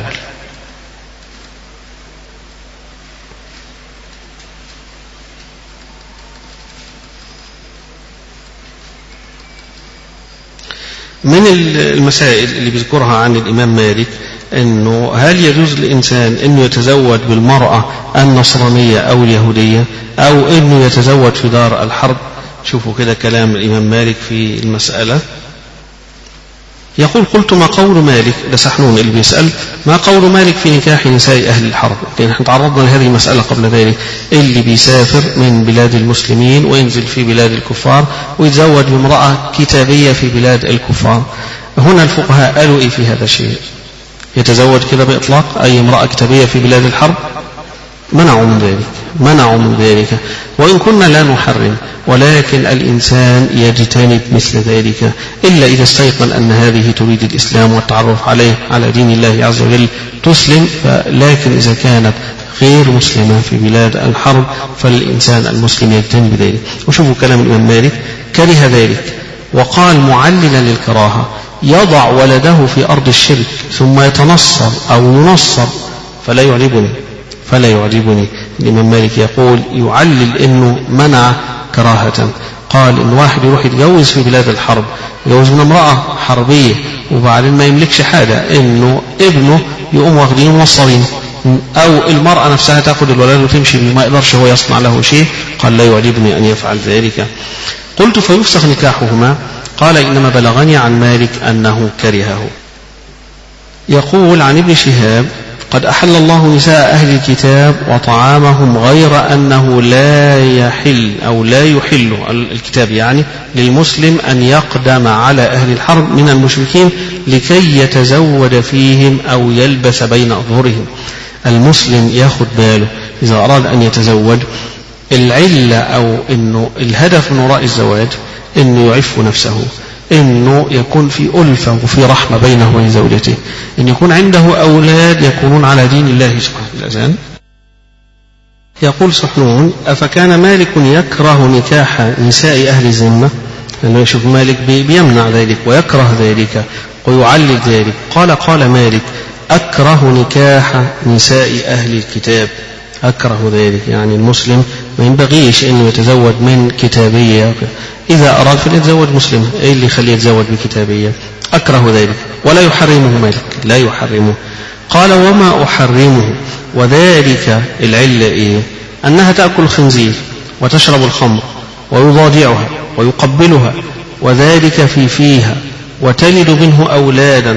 من المسائل اللي بيذكرها عن الإمام مالك أنه هل يجوز للإنسان أنه يتزوج بالمرأة النصرانية أو اليهودية، أو أنه يتزوج في دار الحرب. شوفوا كده كلام الإمام مالك في المسألة. يقول قلت ما قول مالك، ده سحنون اللي بيسأل، ما قول مالك في نكاح نساء أهل الحرب؟ لأن احنا تعرضنا لهذه المسألة قبل ذلك، اللي بيسافر من بلاد المسلمين وينزل في بلاد الكفار ويتزوج بامرأة كتابية في بلاد الكفار. هنا الفقهاء قالوا إيه في هذا الشيء؟ يتزوج كده بإطلاق أي امرأة كتابية في بلاد الحرب؟ منعوا من ذلك، منعوا من ذلك، وإن كنا لا نحرم، ولكن الإنسان يجتنب مثل ذلك إلا إذا استيقن أن هذه تريد الإسلام والتعرف عليه على دين الله عز وجل تسلم. لكن إذا كانت غير مسلمة في بلاد الحرب فالإنسان المسلم يجتنب ذلك. وشوفوا كلام الإمام مالك كره ذلك، وقال معللا للكراهة يضع ولده في أرض الشرك ثم يتنصر أو ينصر فلا يعجبني فلا يعجبني. الإمام مالك يقول يعلل إنه منع كراهة. قال إن واحد يروح يتجوز في بلاد الحرب، يتجوز من امرأة حربية وبعدين ما يملكش حاجة، إنه ابنه يقوم واخدينه موصلين أو المرأة نفسها تأخذ الولد وتمشي ما يقدرش هو يصنع له شيء، قال لا يعجبني أن يفعل ذلك. قلت فيفسخ نكاحهما؟ قال إنما بلغني عن مالك أنه كرهه. يقول عن ابن شهاب قد أحل الله نساء أهل الكتاب وطعامهم غير أنه لا يحل أو لا يحل الكتاب يعني للمسلم أن يقدم على أهل الحرب من المشركين لكي يتزود فيهم أو يلبس بين أظهرهم. المسلم ياخد باله إذا أراد أن يتزوج العلة أو إنه الهدف من وراء الزواج إنه يعف نفسه، إنه يكون في ألفة وفي رحمة بينه وبين زوجته، إن يكون عنده أولاد يكونون على دين الله سبحانه وتعالى. يقول سحنون أفكان مالك يكره نكاح نساء أهل الذمة؟ لأنه يشوف مالك بيمنع ذلك ويكره ذلك ويعلل ذلك. قال قال مالك أكره نكاح نساء أهل الكتاب، أكره ذلك يعني المسلم ما ينبغيش أنه يتزوج من كتابية، إذا أراد فليتزوج مسلم، إيه اللي يخليه يتزوج بكتابية؟ أكره ذلك ولا يحرمه مالك، لا يحرمه. قال وما أحرمه وذلك العلة إيه؟ أنها تأكل الخنزير وتشرب الخمر ويضاجعها ويقبلها وذلك في فيها وتلد منه أولادا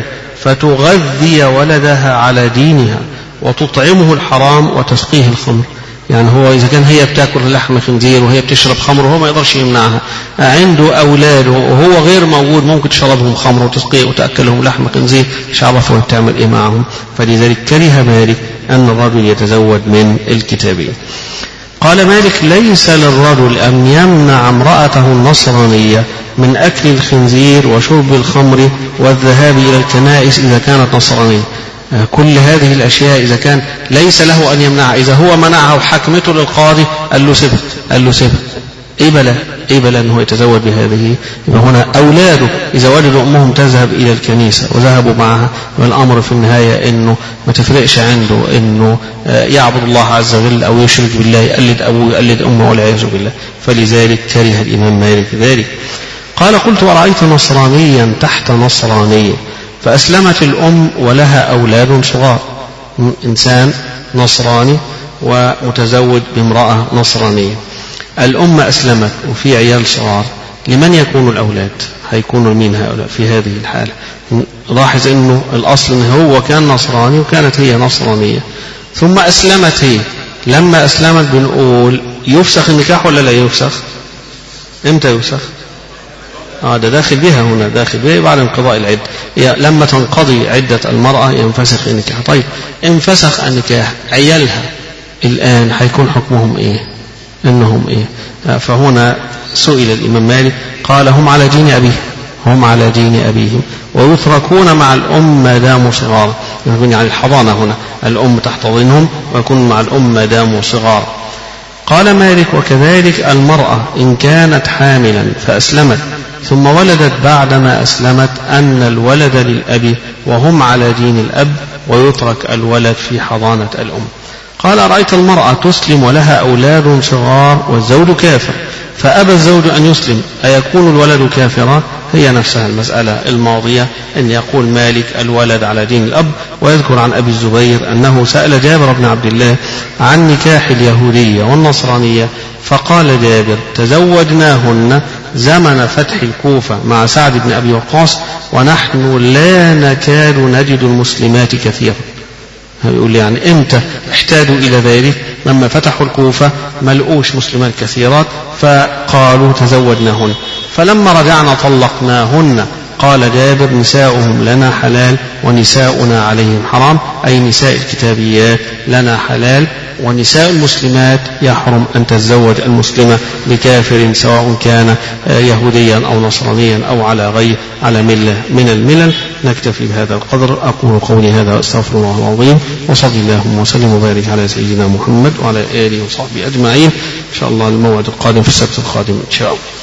فتغذي ولدها على دينها وتطعمه الحرام وتسقيه الخمر. يعني هو إذا كان هي بتأكل لحم خنزير وهي بتشرب خمر وهو ما يقدرش يمنعها، عنده أولاد وهو غير موجود ممكن تشربهم خمر وتسقيه وتأكلهم لحم خنزير، مش عارفة تعمل إيه معهم. فلذلك كره مالك أن الرجل يتزوج من الكتابية. قال مالك ليس للرجل أن يمنع امرأته النصرانية من أكل الخنزير وشرب الخمر والذهاب إلى الكنائس إذا كانت نصرانية. كل هذه الأشياء إذا كان ليس له أن يمنعها، إذا هو منعها وحكمته للقاضي قال له سبت قال له سبت إيه بلا إيه بلا أنه يتزوج بهذه. يبقى هنا أولاده إذا وجدوا أمهم تذهب إلى الكنيسة وذهبوا معها، والأمر في النهاية أنه ما تفرقش عنده أنه يعبد الله عز وجل أو يشرك بالله، يقلد أبوه يقلد أمه والعياذ بالله. فلذلك كره الإمام مالك ذلك. قال قلت ورأيت نصرانيا تحت نصرانية فأسلمت الأم ولها أولاد صغار، إنسان نصراني ومتزوج بامرأة نصرانية، الأم أسلمت وفي عيال صغار، لمن يكون الأولاد؟ هيكونوا مين هؤلاء في هذه الحالة؟ لاحظ أنه الأصل أنه هو كان نصراني وكانت هي نصرانية ثم أسلمت هي. لما أسلمت بنقول يفسخ النكاح ولا لا يفسخ؟ إمتى يفسخ؟ آه ده داخل بها هنا، داخل بها بعد انقضاء العدة. لما تنقضي عدة المرأة ينفسخ النكاح. طيب انفسخ النكاح، عيالها الآن هيكون حكمهم إيه؟ إنهم إيه؟ آه فهنا سئل الإمام مالك قال هم على دين أبيه، هم على دين أبيهم ويتركون مع الأم ما داموا صغار. يعني الحضانة هنا الأم تحتضنهم ويكون مع الأم ما داموا صغار. قال مالك وكذلك المرأة إن كانت حاملا فأسلمت ثم ولدت بعدما أسلمت أن الولد للأب وهم على دين الأب ويترك الولد في حضانة الأم. قال رأيت المرأة تسلم ولها أولاد صغار والزوج كافر فأبى الزوج أن يسلم أيكون الولد كافرا؟ هي نفسها المسألة الماضية أن يقول مالك الولد على دين الأب. ويذكر عن أبي الزبير أنه سأل جابر بن عبد الله عن نكاح اليهودية والنصرانية فقال جابر تزوجناهن زمن فتح الكوفة مع سعد بن أبي وقاص ونحن لا نكاد نجد المسلمات كثيرا. يقول لي يعني امتى احتاجوا إلى ذلك؟ لما فتحوا الكوفة ما لقوش مسلمات كثيرات فقالوا تزوجناهن، فلما رجعنا طلقناهن. قال جابر نساؤهم لنا حلال ونساؤنا عليهم حرام، أي نساء الكتابيات لنا حلال ونساء المسلمات يحرم أن تتزوج المسلمة بكافر سواء كان يهوديا أو نصرانيا أو على غير على ملة من الملل. نكتفي بهذا القدر. أقول قولي هذا وأستغفر الله العظيم وصلى اللهم وسلم وبارك على سيدنا محمد وعلى آله وصحبه أجمعين. إن شاء الله الموعد القادم في السبت القادم إن شاء الله.